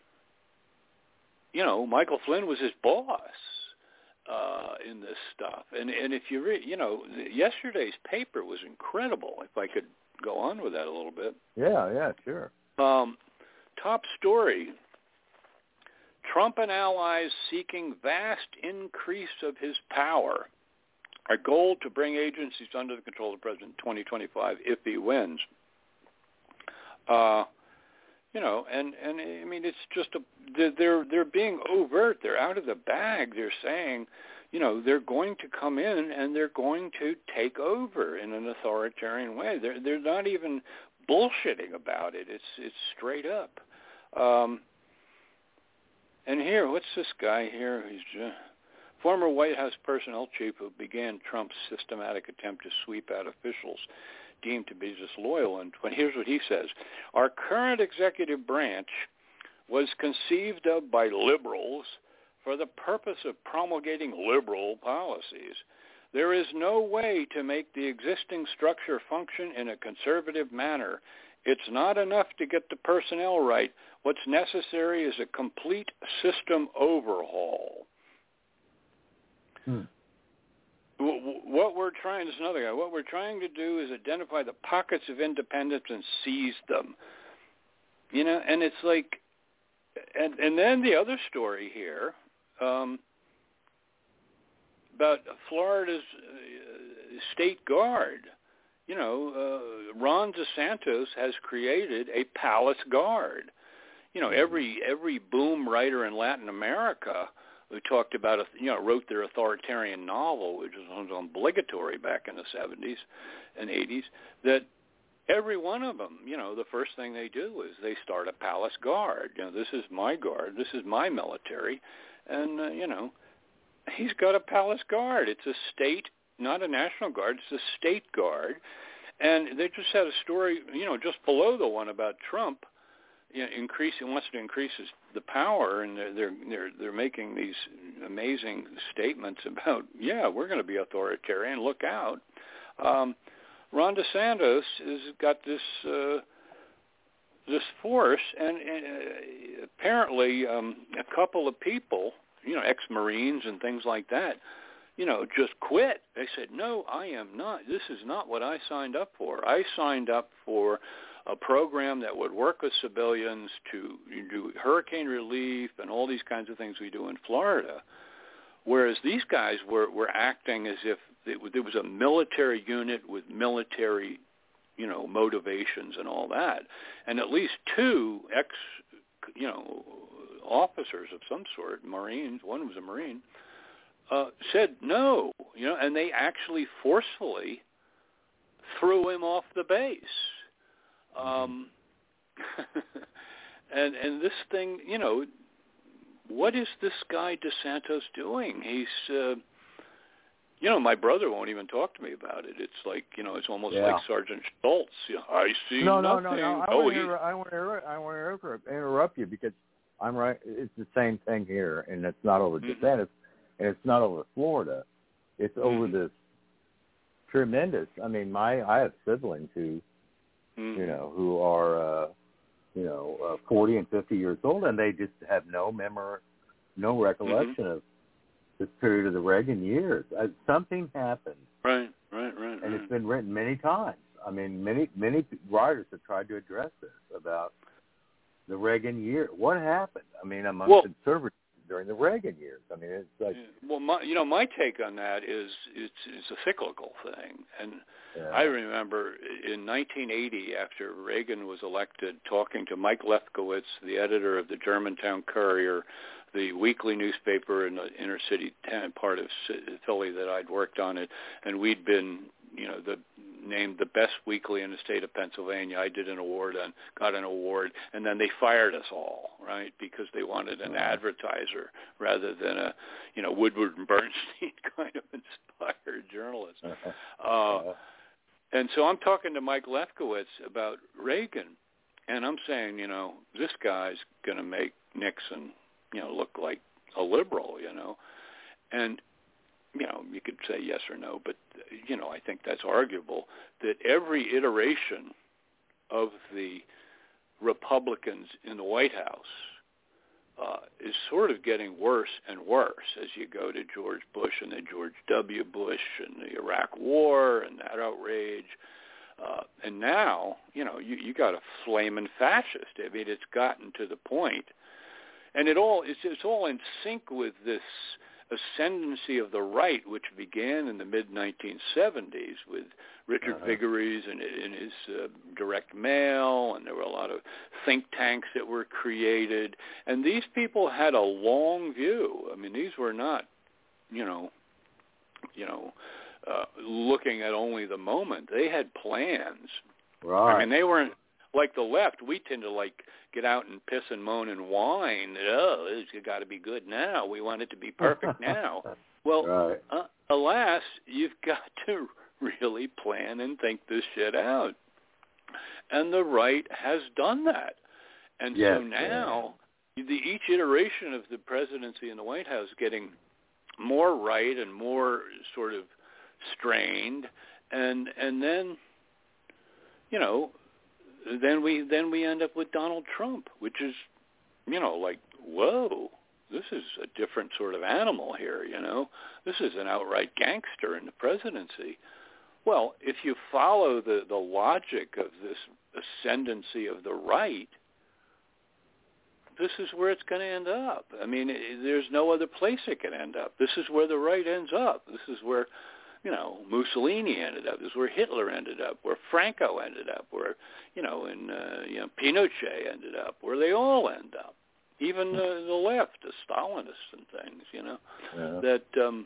you know, Michael Flynn was his boss uh, in this stuff. And and if you read, you know, yesterday's paper was incredible, if I could go on with that a little bit. Yeah, yeah, sure. Um, top story, Trump and allies seeking vast increase of his power. A goal to bring agencies under the control of the president in twenty twenty-five if he wins. Uh, you know, and, and I mean, it's just a, they're, they're being overt. They're out of the bag. They're saying, you know, they're going to come in and they're going to take over in an authoritarian way. They're, they're not even bullshitting about it. It's, it's straight up. Um, and here, what's this guy here? He's uh, former White House personnel chief who began Trump's systematic attempt to sweep out officials deemed to be disloyal. And here's what he says. Our current executive branch was conceived of by liberals for the purpose of promulgating liberal policies. There is no way to make the existing structure function in a conservative manner. It's not enough to get the personnel right. What's necessary is a complete system overhaul. Hmm. What we're trying, this is another guy, what we're trying to do is identify the pockets of independence and seize them. You know, and it's like, and, and then the other story here um, about Florida's uh, state guard. You know, uh, Ron DeSantis has created a palace guard. You know, every every boom writer in Latin America who talked about, you know, wrote their authoritarian novel, which was obligatory back in the seventies and eighties, that every one of them, you know, the first thing they do is they start a palace guard. You know, this is my guard, this is my military, and, uh, you know, he's got a palace guard. It's a state, not a national guard, it's a state guard. And they just had a story, you know, just below the one about Trump, you know, increasing, wants to increase his, the power, and they're, they're they're they're making these amazing statements about, yeah, we're going to be authoritarian. Look out! Um, Ron DeSantis has got this uh, this force, and, and uh, apparently um, a couple of people, you know, ex-Marines and things like that, you know, just quit. They said, no, I am not. This is not what I signed up for. I signed up for a program that would work with civilians to do hurricane relief and all these kinds of things we do in Florida, whereas these guys were, were acting as if it, it was a military unit with military, you know, motivations and all that. And at least two ex, you officers of some sort, Marines, one was a Marine, uh, said no, you know, and they actually forcefully threw him off the base. Um, and and this thing, you know, what is this guy DeSantis doing? He's, uh, you know, my brother won't even talk to me about it. It's like, you know, it's almost Yeah. like Sergeant Schultz. You know, I see no, nothing. No, no, no. I oh, want he... to I want to I want to interrupt, interrupt you because I'm right. It's the same thing here, and it's not over mm-hmm. DeSantis, and it's not over Florida. It's mm-hmm. over this tremendous. I mean, my I have siblings who, mm-hmm. you know, who are, uh, you know, uh, forty and fifty years old, and they just have no memory, no recollection mm-hmm. of this period of the Reagan years. Uh, something happened. Right, right, right. And right. it's been written many times. I mean, many many writers have tried to address this about the Reagan year. What happened? I mean, among well, conservatives during the Reagan years. I mean, it's like well, my, you know, my take on that is it's, it's a cyclical thing, and yeah. I remember in nineteen eighty, after Reagan was elected, talking to Mike Lefkowitz, the editor of the Germantown Courier, the weekly newspaper in the inner city part of Philly that I'd worked on it, and we'd been, you know, the named the best weekly in the state of Pennsylvania. I did an award and got an award, and then they fired us all, right, because they wanted an advertiser rather than a, you know, Woodward and Bernstein kind of inspired journalist. Uh, and so I'm talking to Mike Lefkowitz about Reagan, and I'm saying, you know, this guy's going to make Nixon, you know, look like a liberal, you know, and you know, you could say yes or no, but, you know, I think that's arguable, that every iteration of the Republicans in the White House uh, is sort of getting worse and worse as you go to George Bush and then George W. Bush and the Iraq War and that outrage. Uh, and now, you know, you, you got a flaming fascist. I mean, it's gotten to the point, and it all it's, it's all in sync with this ascendancy of the right, which began in the mid nineteen seventies with Richard uh-huh. Vigueries and in his uh, direct mail, and there were a lot of think tanks that were created, and these people had a long view. I mean, these were not, you know, you know, uh, looking at only the moment. They had plans. Right. I mean, they weren't like the left. We tend to like get out and piss and moan and whine that, oh, it's got to be good now. We want it to be perfect now. Well, right. uh, alas, you've got to really plan and think this shit out. And the right has done that. And yes, so now yeah. the, each iteration of the presidency in the White House getting more right and more sort of strained. And and then, you know, then we then we end up with Donald Trump, which is, you know, like, whoa, this is a different sort of animal here, you know. This is an outright gangster in the presidency. Well, if you follow the, the logic of this ascendancy of the right, this is where it's going to end up. I mean, it, there's no other place it can end up. This is where the right ends up. This is where, you know, Mussolini ended up. This is where Hitler ended up, where Franco ended up, where, you know, and, uh, you know, Pinochet ended up, where they all end up. Even the, the left, the Stalinists and things, you know, yeah. that, um,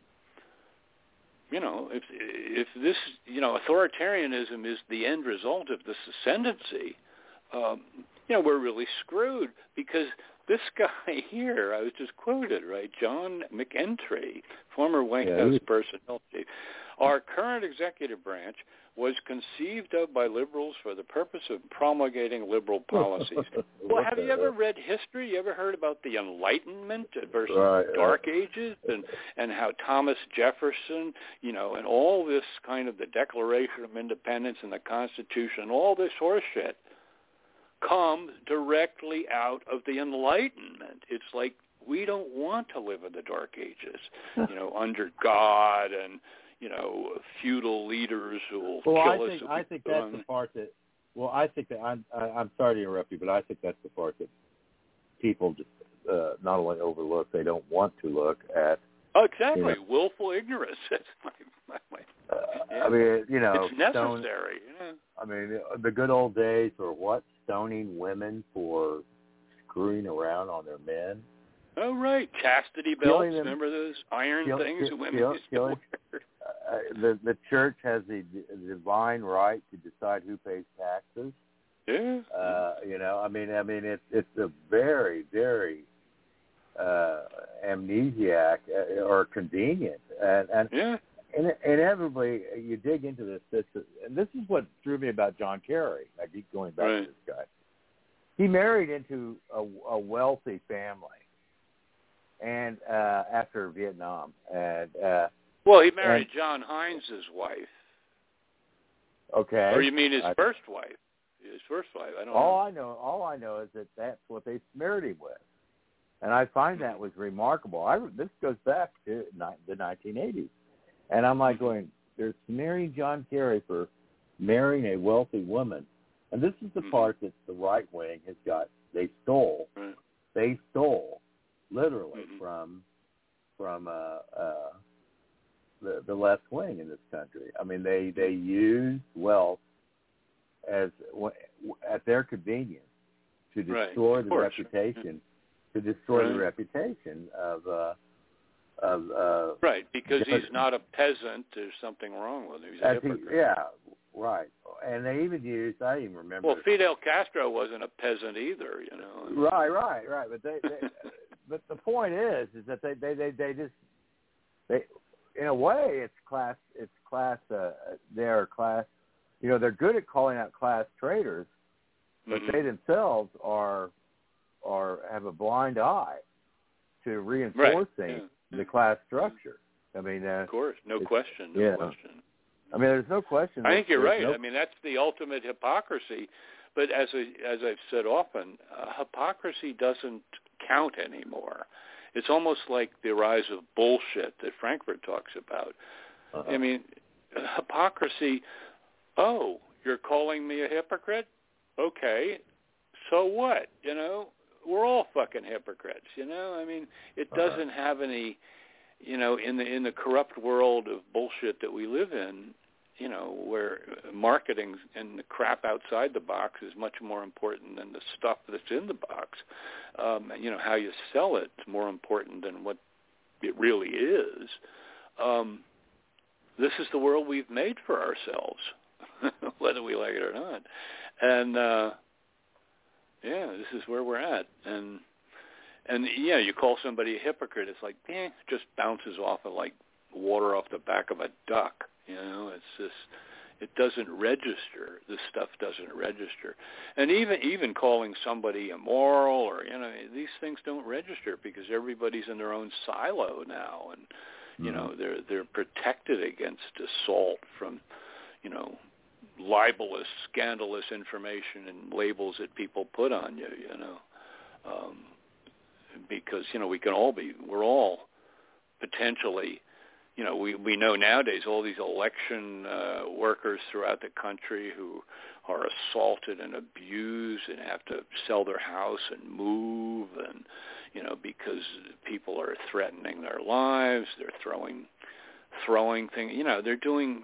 you know, if if this, you know, authoritarianism is the end result of this ascendancy, um, you know, we're really screwed, because this guy here, I was just quoted, right, John McEntry, former White yeah, House he... personnel chief. Our current executive branch was conceived of by liberals for the purpose of promulgating liberal policies. Well, have you ever read history? You ever heard about the Enlightenment versus right, Dark right. Ages, and and how Thomas Jefferson, you know, and all this kind of the Declaration of Independence and the Constitution, all this horse shit comes directly out of the Enlightenment. It's like, we don't want to live in the Dark Ages, you know, under God and, you know, feudal leaders who will well, kill I us. think, I think that's on. the part that, well, I think that, I'm, I, I'm sorry to interrupt you, but I think that's the part that people just uh, not only overlook, they don't want to look at. Oh, exactly. You know, willful ignorance. That's my, my, my uh, yeah. I mean, you know. It's necessary. Stone, you know? I mean, the good old days were what? Stoning women for screwing around on their men. Oh, right. Chastity belts. Remember those iron kill, things kill, women kill, used to kill, wear? Uh, the the church has the divine right to decide who pays taxes. Yeah. Uh, you know, I mean, I mean, it's it's a very, very uh, amnesiac uh, or convenient, and and yeah. in, inevitably you dig into this. This and this is what drew me about John Kerry. I keep going back right. to this guy. He married into a, a wealthy family, and uh, after Vietnam, and uh, well, he married and, John Hines' wife. Okay. Or you mean his I, first wife? His first wife. I don't all know. I know, all I know is that that's what they married him with, and I find that was remarkable. I this goes back to ni- the nineteen eighties, and I'm like going, "There's marrying John Kerry for marrying a wealthy woman," and this is the mm-hmm. part that the right wing has got. They stole. Right. They stole, literally mm-hmm. from from uh, uh, the the left wing in this country. I mean, they they used wealth as at their convenience to destroy right. the course. reputation, to destroy right. the reputation of uh, of uh, right because just, he's not a peasant. There's something wrong with him. He's a hypocrite. He, yeah, right. And they even used. I even remember. Well, Fidel Castro wasn't a peasant either. You know. Right, right, right. But they, they but the point is, is that they they they, they just they in a way it's class it's class uh, they're class. You know, they're good at calling out class traitors, but mm-hmm. they themselves are are have a blind eye to reinforcing right. yeah. the class structure. I mean, uh, of course, no question, no yeah. question. I mean, there's no question. I think you're right. No... I mean, that's the ultimate hypocrisy. But as I, as I've said often, uh, hypocrisy doesn't count anymore. It's almost like the rise of bullshit that Frankfurt talks about. Uh-huh. I mean, hypocrisy. Oh, you're calling me a hypocrite? Okay, so what? You know, we're all fucking hypocrites. You know, I mean, it doesn't uh-huh. have any. You know, in the in the corrupt world of bullshit that we live in, you know, where marketing and the crap outside the box is much more important than the stuff that's in the box. Um, you know, how you sell it is more important than what it really is. Um, this is the world we've made for ourselves, whether we like it or not. And, uh, yeah, this is where we're at. And, and yeah, you call somebody a hypocrite, it's like, eh, it just bounces off of like water off the back of a duck. You know, it's just, it doesn't register. This stuff doesn't register. And even even calling somebody immoral or, you know, these things don't register because everybody's in their own silo now. And, you know, they're they're protected against assault from, you know, libelous, scandalous information and labels that people put on you, you know. Um, because, you know, we can all be, we're all potentially, you know, we, we know nowadays all these election uh, workers throughout the country who are assaulted and abused and have to sell their house and move and, you know, because people are threatening their lives, they're throwing throwing things, you know, they're doing,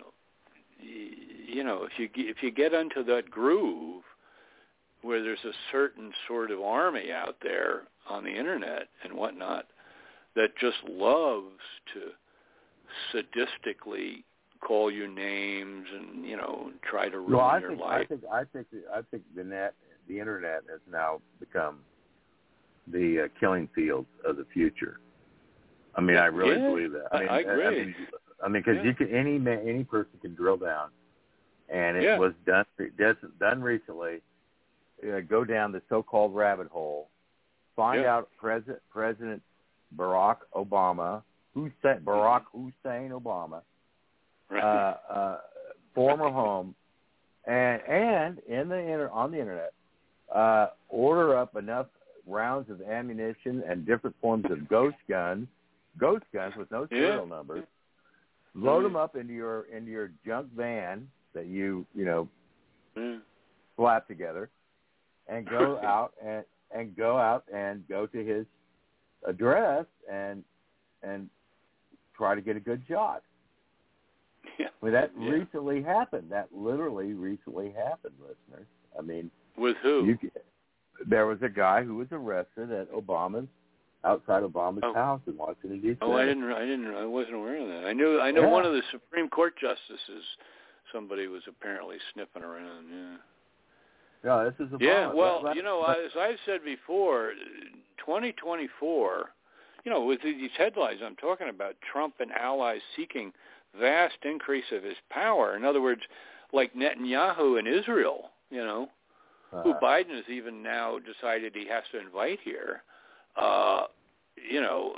you know, if you if you get into that groove where there's a certain sort of army out there on the internet and whatnot that just loves to sadistically call you names and, you know, try to ruin no, I your think, life. I think I think I think the net, the internet has now become the uh, killing fields of the future. I mean, I really yeah, believe that. I mean, I agree. I mean, I mean, because yeah. you can any man, any person can drill down, and it yeah. was done done recently. Uh, go down the so-called rabbit hole, find yeah. out President President Barack Obama, Hussein, Barack Hussein Obama, right. uh, uh, former home, and and in the inter, on the internet, uh, order up enough rounds of ammunition and different forms of ghost guns, ghost guns with no serial yeah. numbers. Load mm. them up into your into your junk van that you you know mm. slap together, and go out and and go out and go to his address and and try to get a good shot. Yeah. I mean, that yeah. recently happened. That literally recently happened, listeners. I mean, with who? You, there was a guy who was arrested at Obama's outside Obama's oh. house in Washington D C. Oh, I didn't, I didn't, I wasn't aware of that. I knew, I know yeah. one of the Supreme Court justices. Somebody was apparently sniffing around. Yeah. Yeah, this is Obama. Yeah, well, that, that, you know, that, as I've said before, twenty twenty-four. You know, with these headlines, I'm talking about Trump and allies seeking vast increase of his power. In other words, like Netanyahu in Israel, you know, uh, who Biden has even now decided he has to invite here. Uh, you know,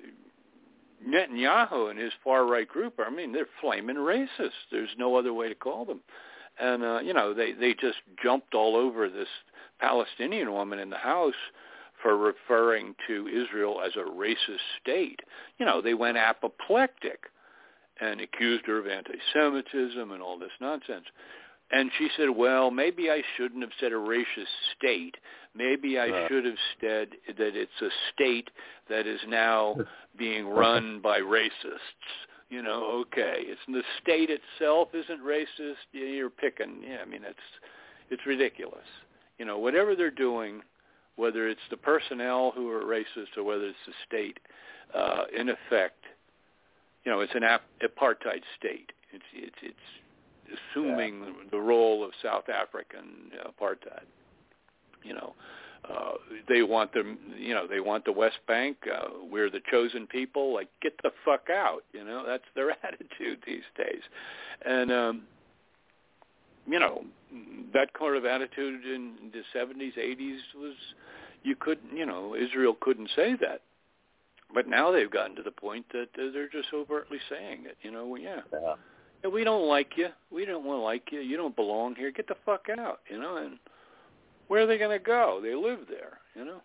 Netanyahu and his far-right group, I mean, they're flaming racist. There's no other way to call them. And, uh, you know, they, they just jumped all over this Palestinian woman in the House for referring to Israel as a racist state. You know, they went apoplectic and accused her of anti-Semitism and all this nonsense. And she said, well, maybe I shouldn't have said a racist state. Maybe I uh, should have said that it's a state that is now being run by racists. You know, okay, it's the state itself isn't racist. You're picking. Yeah, I mean, it's it's ridiculous. You know, whatever they're doing, whether it's the personnel who are racist or whether it's the state, uh, in effect, you know, it's an ap- apartheid state. It's it's it's assuming yeah. the role of South African apartheid. You know, uh, they want them. You know, they want the West Bank. Uh, we're the chosen people. Like, get the fuck out. You know, that's their attitude these days. And um, you know, that kind of attitude in the seventies, eighties was, you couldn't. You know, Israel couldn't say that. But now they've gotten to the point that they're just overtly saying it. You know, well, yeah. yeah. yeah, we don't like you. We don't want to like you. You don't belong here. Get the fuck out. You know, and where are they going to go? They live there. You know.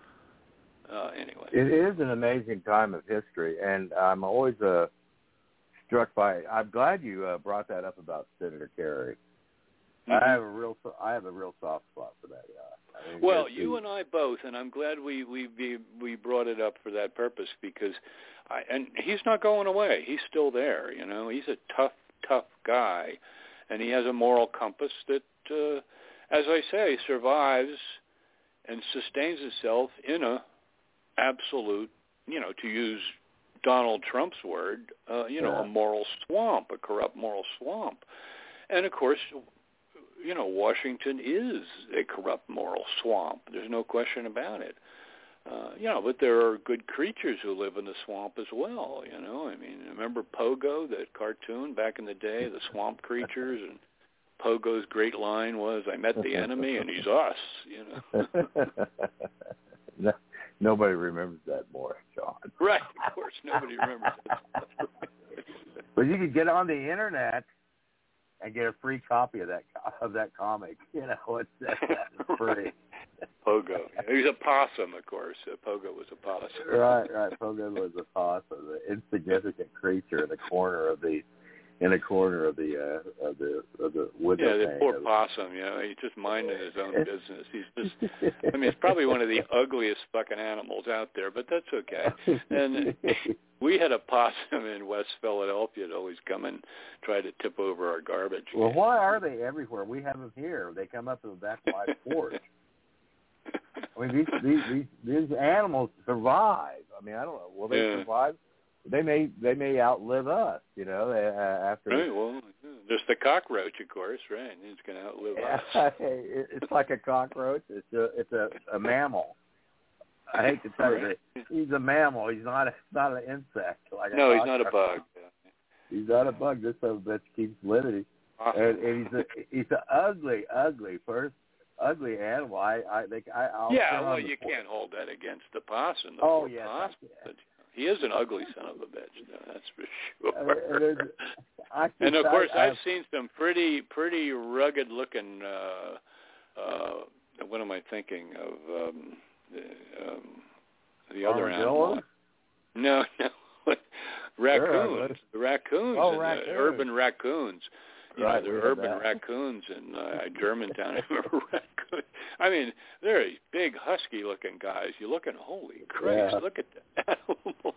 Uh, anyway, it is an amazing time of history, and I'm always uh, struck by. I'm glad you uh, brought that up about Senator Kerry. Mm-hmm. I have a real, I have a real soft spot for that guy. I mean, well, you and I both, and I'm glad we we we brought it up for that purpose because, I, and he's not going away. He's still there. You know, he's a tough, tough guy, and he has a moral compass that, uh, as I say, survives and sustains itself in a absolute, you know, to use Donald Trump's word, uh, you know, yeah. a moral swamp, a corrupt moral swamp, and of course. You know, Washington is a corrupt moral swamp. There's no question about it. Uh, you know, but there are good creatures who live in the swamp as well, you know. I mean, remember Pogo, that cartoon back in the day, the swamp creatures? And Pogo's great line was, I met the enemy and he's us, you know. no, nobody remembers that more, John. Right, of course, nobody remembers that. But you could get on the Internet and get a free copy of that of that comic. You know, it's that's free. Pogo. He's a possum, of course. Uh, Pogo was a possum. Right, right. Pogo was a possum, the insignificant creature in the corner of the in the corner of the uh, of the of the window. Yeah, the pane poor of possum. You know, he's just minding his own business. He's just. I mean, it's probably one of the ugliest fucking animals out there, but that's okay. And we had a possum in West Philadelphia that always come and try to tip over our garbage. Well, why are they everywhere? We have them here. They come up to the back of my porch. I mean, these, these these these animals survive. I mean, I don't know. Will they yeah. survive? They may they may outlive us. You know, uh, after. Right. Well, there's the cockroach, of course. Right. He's going to outlive yeah. us. It's like a cockroach. It's a it's a, a mammal. I hate to tell you that he's a mammal. He's not a, not an insect. Like no, a he's not a bug. He's not a bug. This son of a bitch keeps living. Awesome. And, and he's a he's an ugly, ugly first ugly animal. I I think I. I'll yeah, well, you can't hold that against the possum. The oh yes, possum. But he is an ugly son of a bitch. No, that's for sure. And, I and of course, I, I've seen some pretty pretty rugged looking. Uh, uh, what am I thinking of? Um, the, um, the other animal. No, no. Raccoons. The raccoons. Oh, and, raccoons. Uh, urban raccoons. You right, know, they're urban that. raccoons in uh, Germantown. I remember raccoons. I mean, they're big, husky-looking guys. You look at, holy Christ, yeah. look at that animal.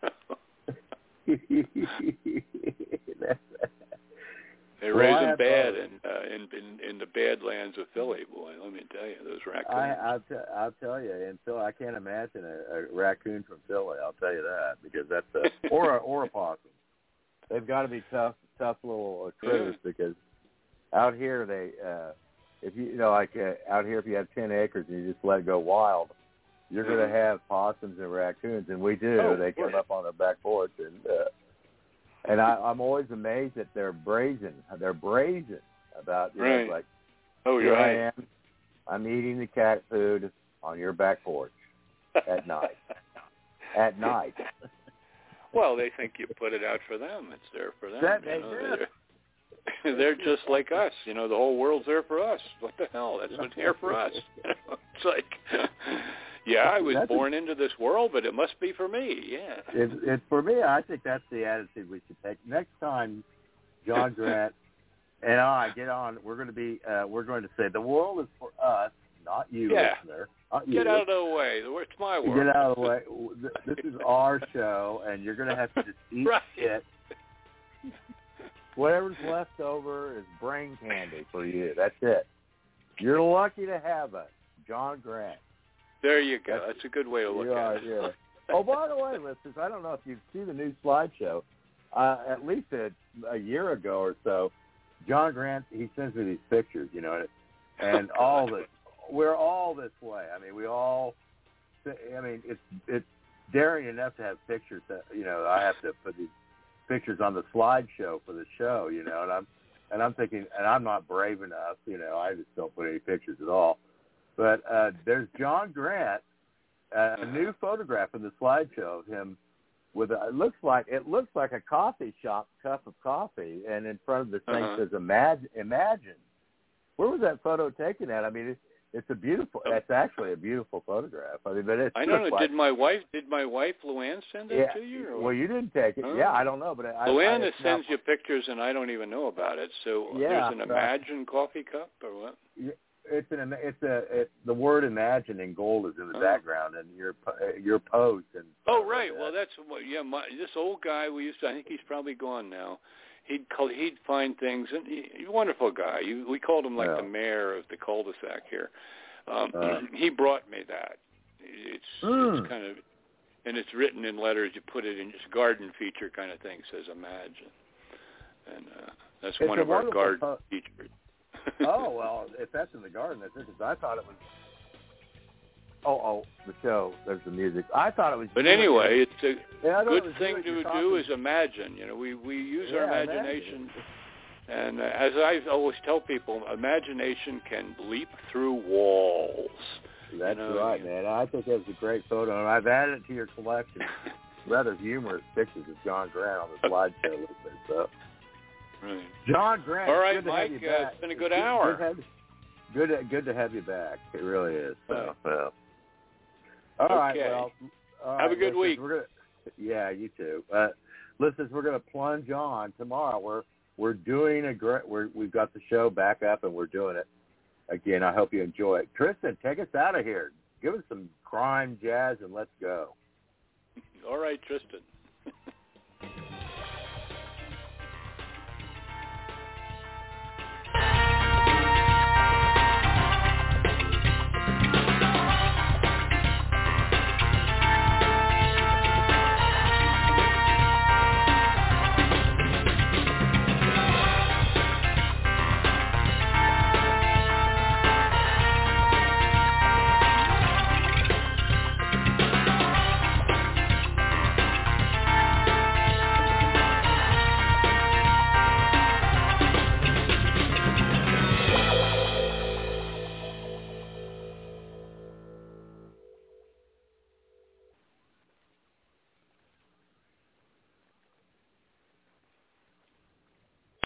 You know? They raise well, them bad in, uh, in in in the Badlands of Philly, boy. Let me tell you, those raccoons. I, I'll, t- I'll tell you, and Phil, I can't imagine a, a raccoon from Philly. I'll tell you that because that's a, or a, or a possum. They've got to be tough, tough little uh, critters yeah. because out here they, uh, if you, you know, like uh, out here, if you have ten acres and you just let it go wild, you're mm-hmm. going to have possums and raccoons, and we do. Oh, they come up on our back porch, and uh, and I, I'm always amazed that they're brazen. They're brazen about you right. know, like. Oh, Here you're I right. am. I'm eating the cat food on your back porch at night. At night. Well, they think you put it out for them. It's there for them. That you they know, do. They're, they're just like us. You know, the whole world's there for us. What the hell? That's what's there for us. It's like, yeah, I was that's born a, into this world, but it must be for me. Yeah. It's, it's for me. I think that's the attitude we should take next time. John Grant and I get on. We're going to be. Uh, we're going to say the world is for us, not you, yeah. listener. Not Get you. out of the way. It's my world. Get out of the way. This is our show, and you're going to have to just eat right. shit. Whatever's left over is brain candy for you. That's it. You're lucky to have us, John Grant. There you go. That's, That's a good way to look are, at it. Yeah. Oh, by the way, listeners, I don't know if you've seen the new slideshow. Uh, at least a, a year ago or so, John Grant, he sends me these pictures, you know, and, and oh, all this, we're all this way. I mean, we all, I mean, it's it's daring enough to have pictures that, you know, I have to put these pictures on the slideshow for the show, you know, and I'm, and I'm thinking, and I'm not brave enough, you know, I just don't put any pictures at all. But uh, there's John Grant, uh, a new photograph in the slideshow of him with a, it looks like it looks like a coffee shop cup of coffee, and in front of the thing uh-huh. says "Imagine." Imagine. Where was that photo taken at? I mean, it, it's a beautiful. It's actually a beautiful photograph. I mean, but it's I don't know. like, did my wife? Did my wife Luann send it yeah, to you? Or well, you didn't take it. oh. Yeah, I don't know, but I, Luann I, I, sends not, you pictures, and I don't even know about it. So yeah, there's an right. Imagine coffee cup, or what? It's an it's a it's the word "imagine" in gold is in the oh. background, and your your post and oh right, like well that's yeah. My, this old guy we used to. I think he's probably gone now. He'd call, he'd find things, and he, he's a wonderful guy. You, we called him like yeah. the mayor of the cul-de-sac here. Um, uh, he brought me that. It's mm. it's kind of, and it's written in letters. You put it in this garden feature kind of thing. It says Imagine, and uh, that's it's one of our garden po- features. Oh, well, if that's in the garden, that's interesting. I thought it was... Oh, oh, the show, there's the music. I thought it was... But anyway, it's a yeah, good thing to do is imagine. You know, we, we use yeah, our imagination. Imagine. And uh, as I always tell people, imagination can leap through walls. That's you know, right, you, man. I think that's a great photo, and I've added it to your collection. Rather humorous pictures of John Grant on the slideshow with me, so... Right. John Grant, all right, good to Mike, have you uh, back. it's been a good it's hour. Good, good, to, good to have you back. It really is. So, right. so. All okay. right, well, all have right, a good listeners, week. We're gonna, yeah, you too. Uh, listeners, we're going to plunge on tomorrow. We're we're doing a great. We're, we've got the show back up, and we're doing it again. I hope you enjoy it. Tristan, take us out of here. Give us some crime jazz, and let's go. All right, Tristan.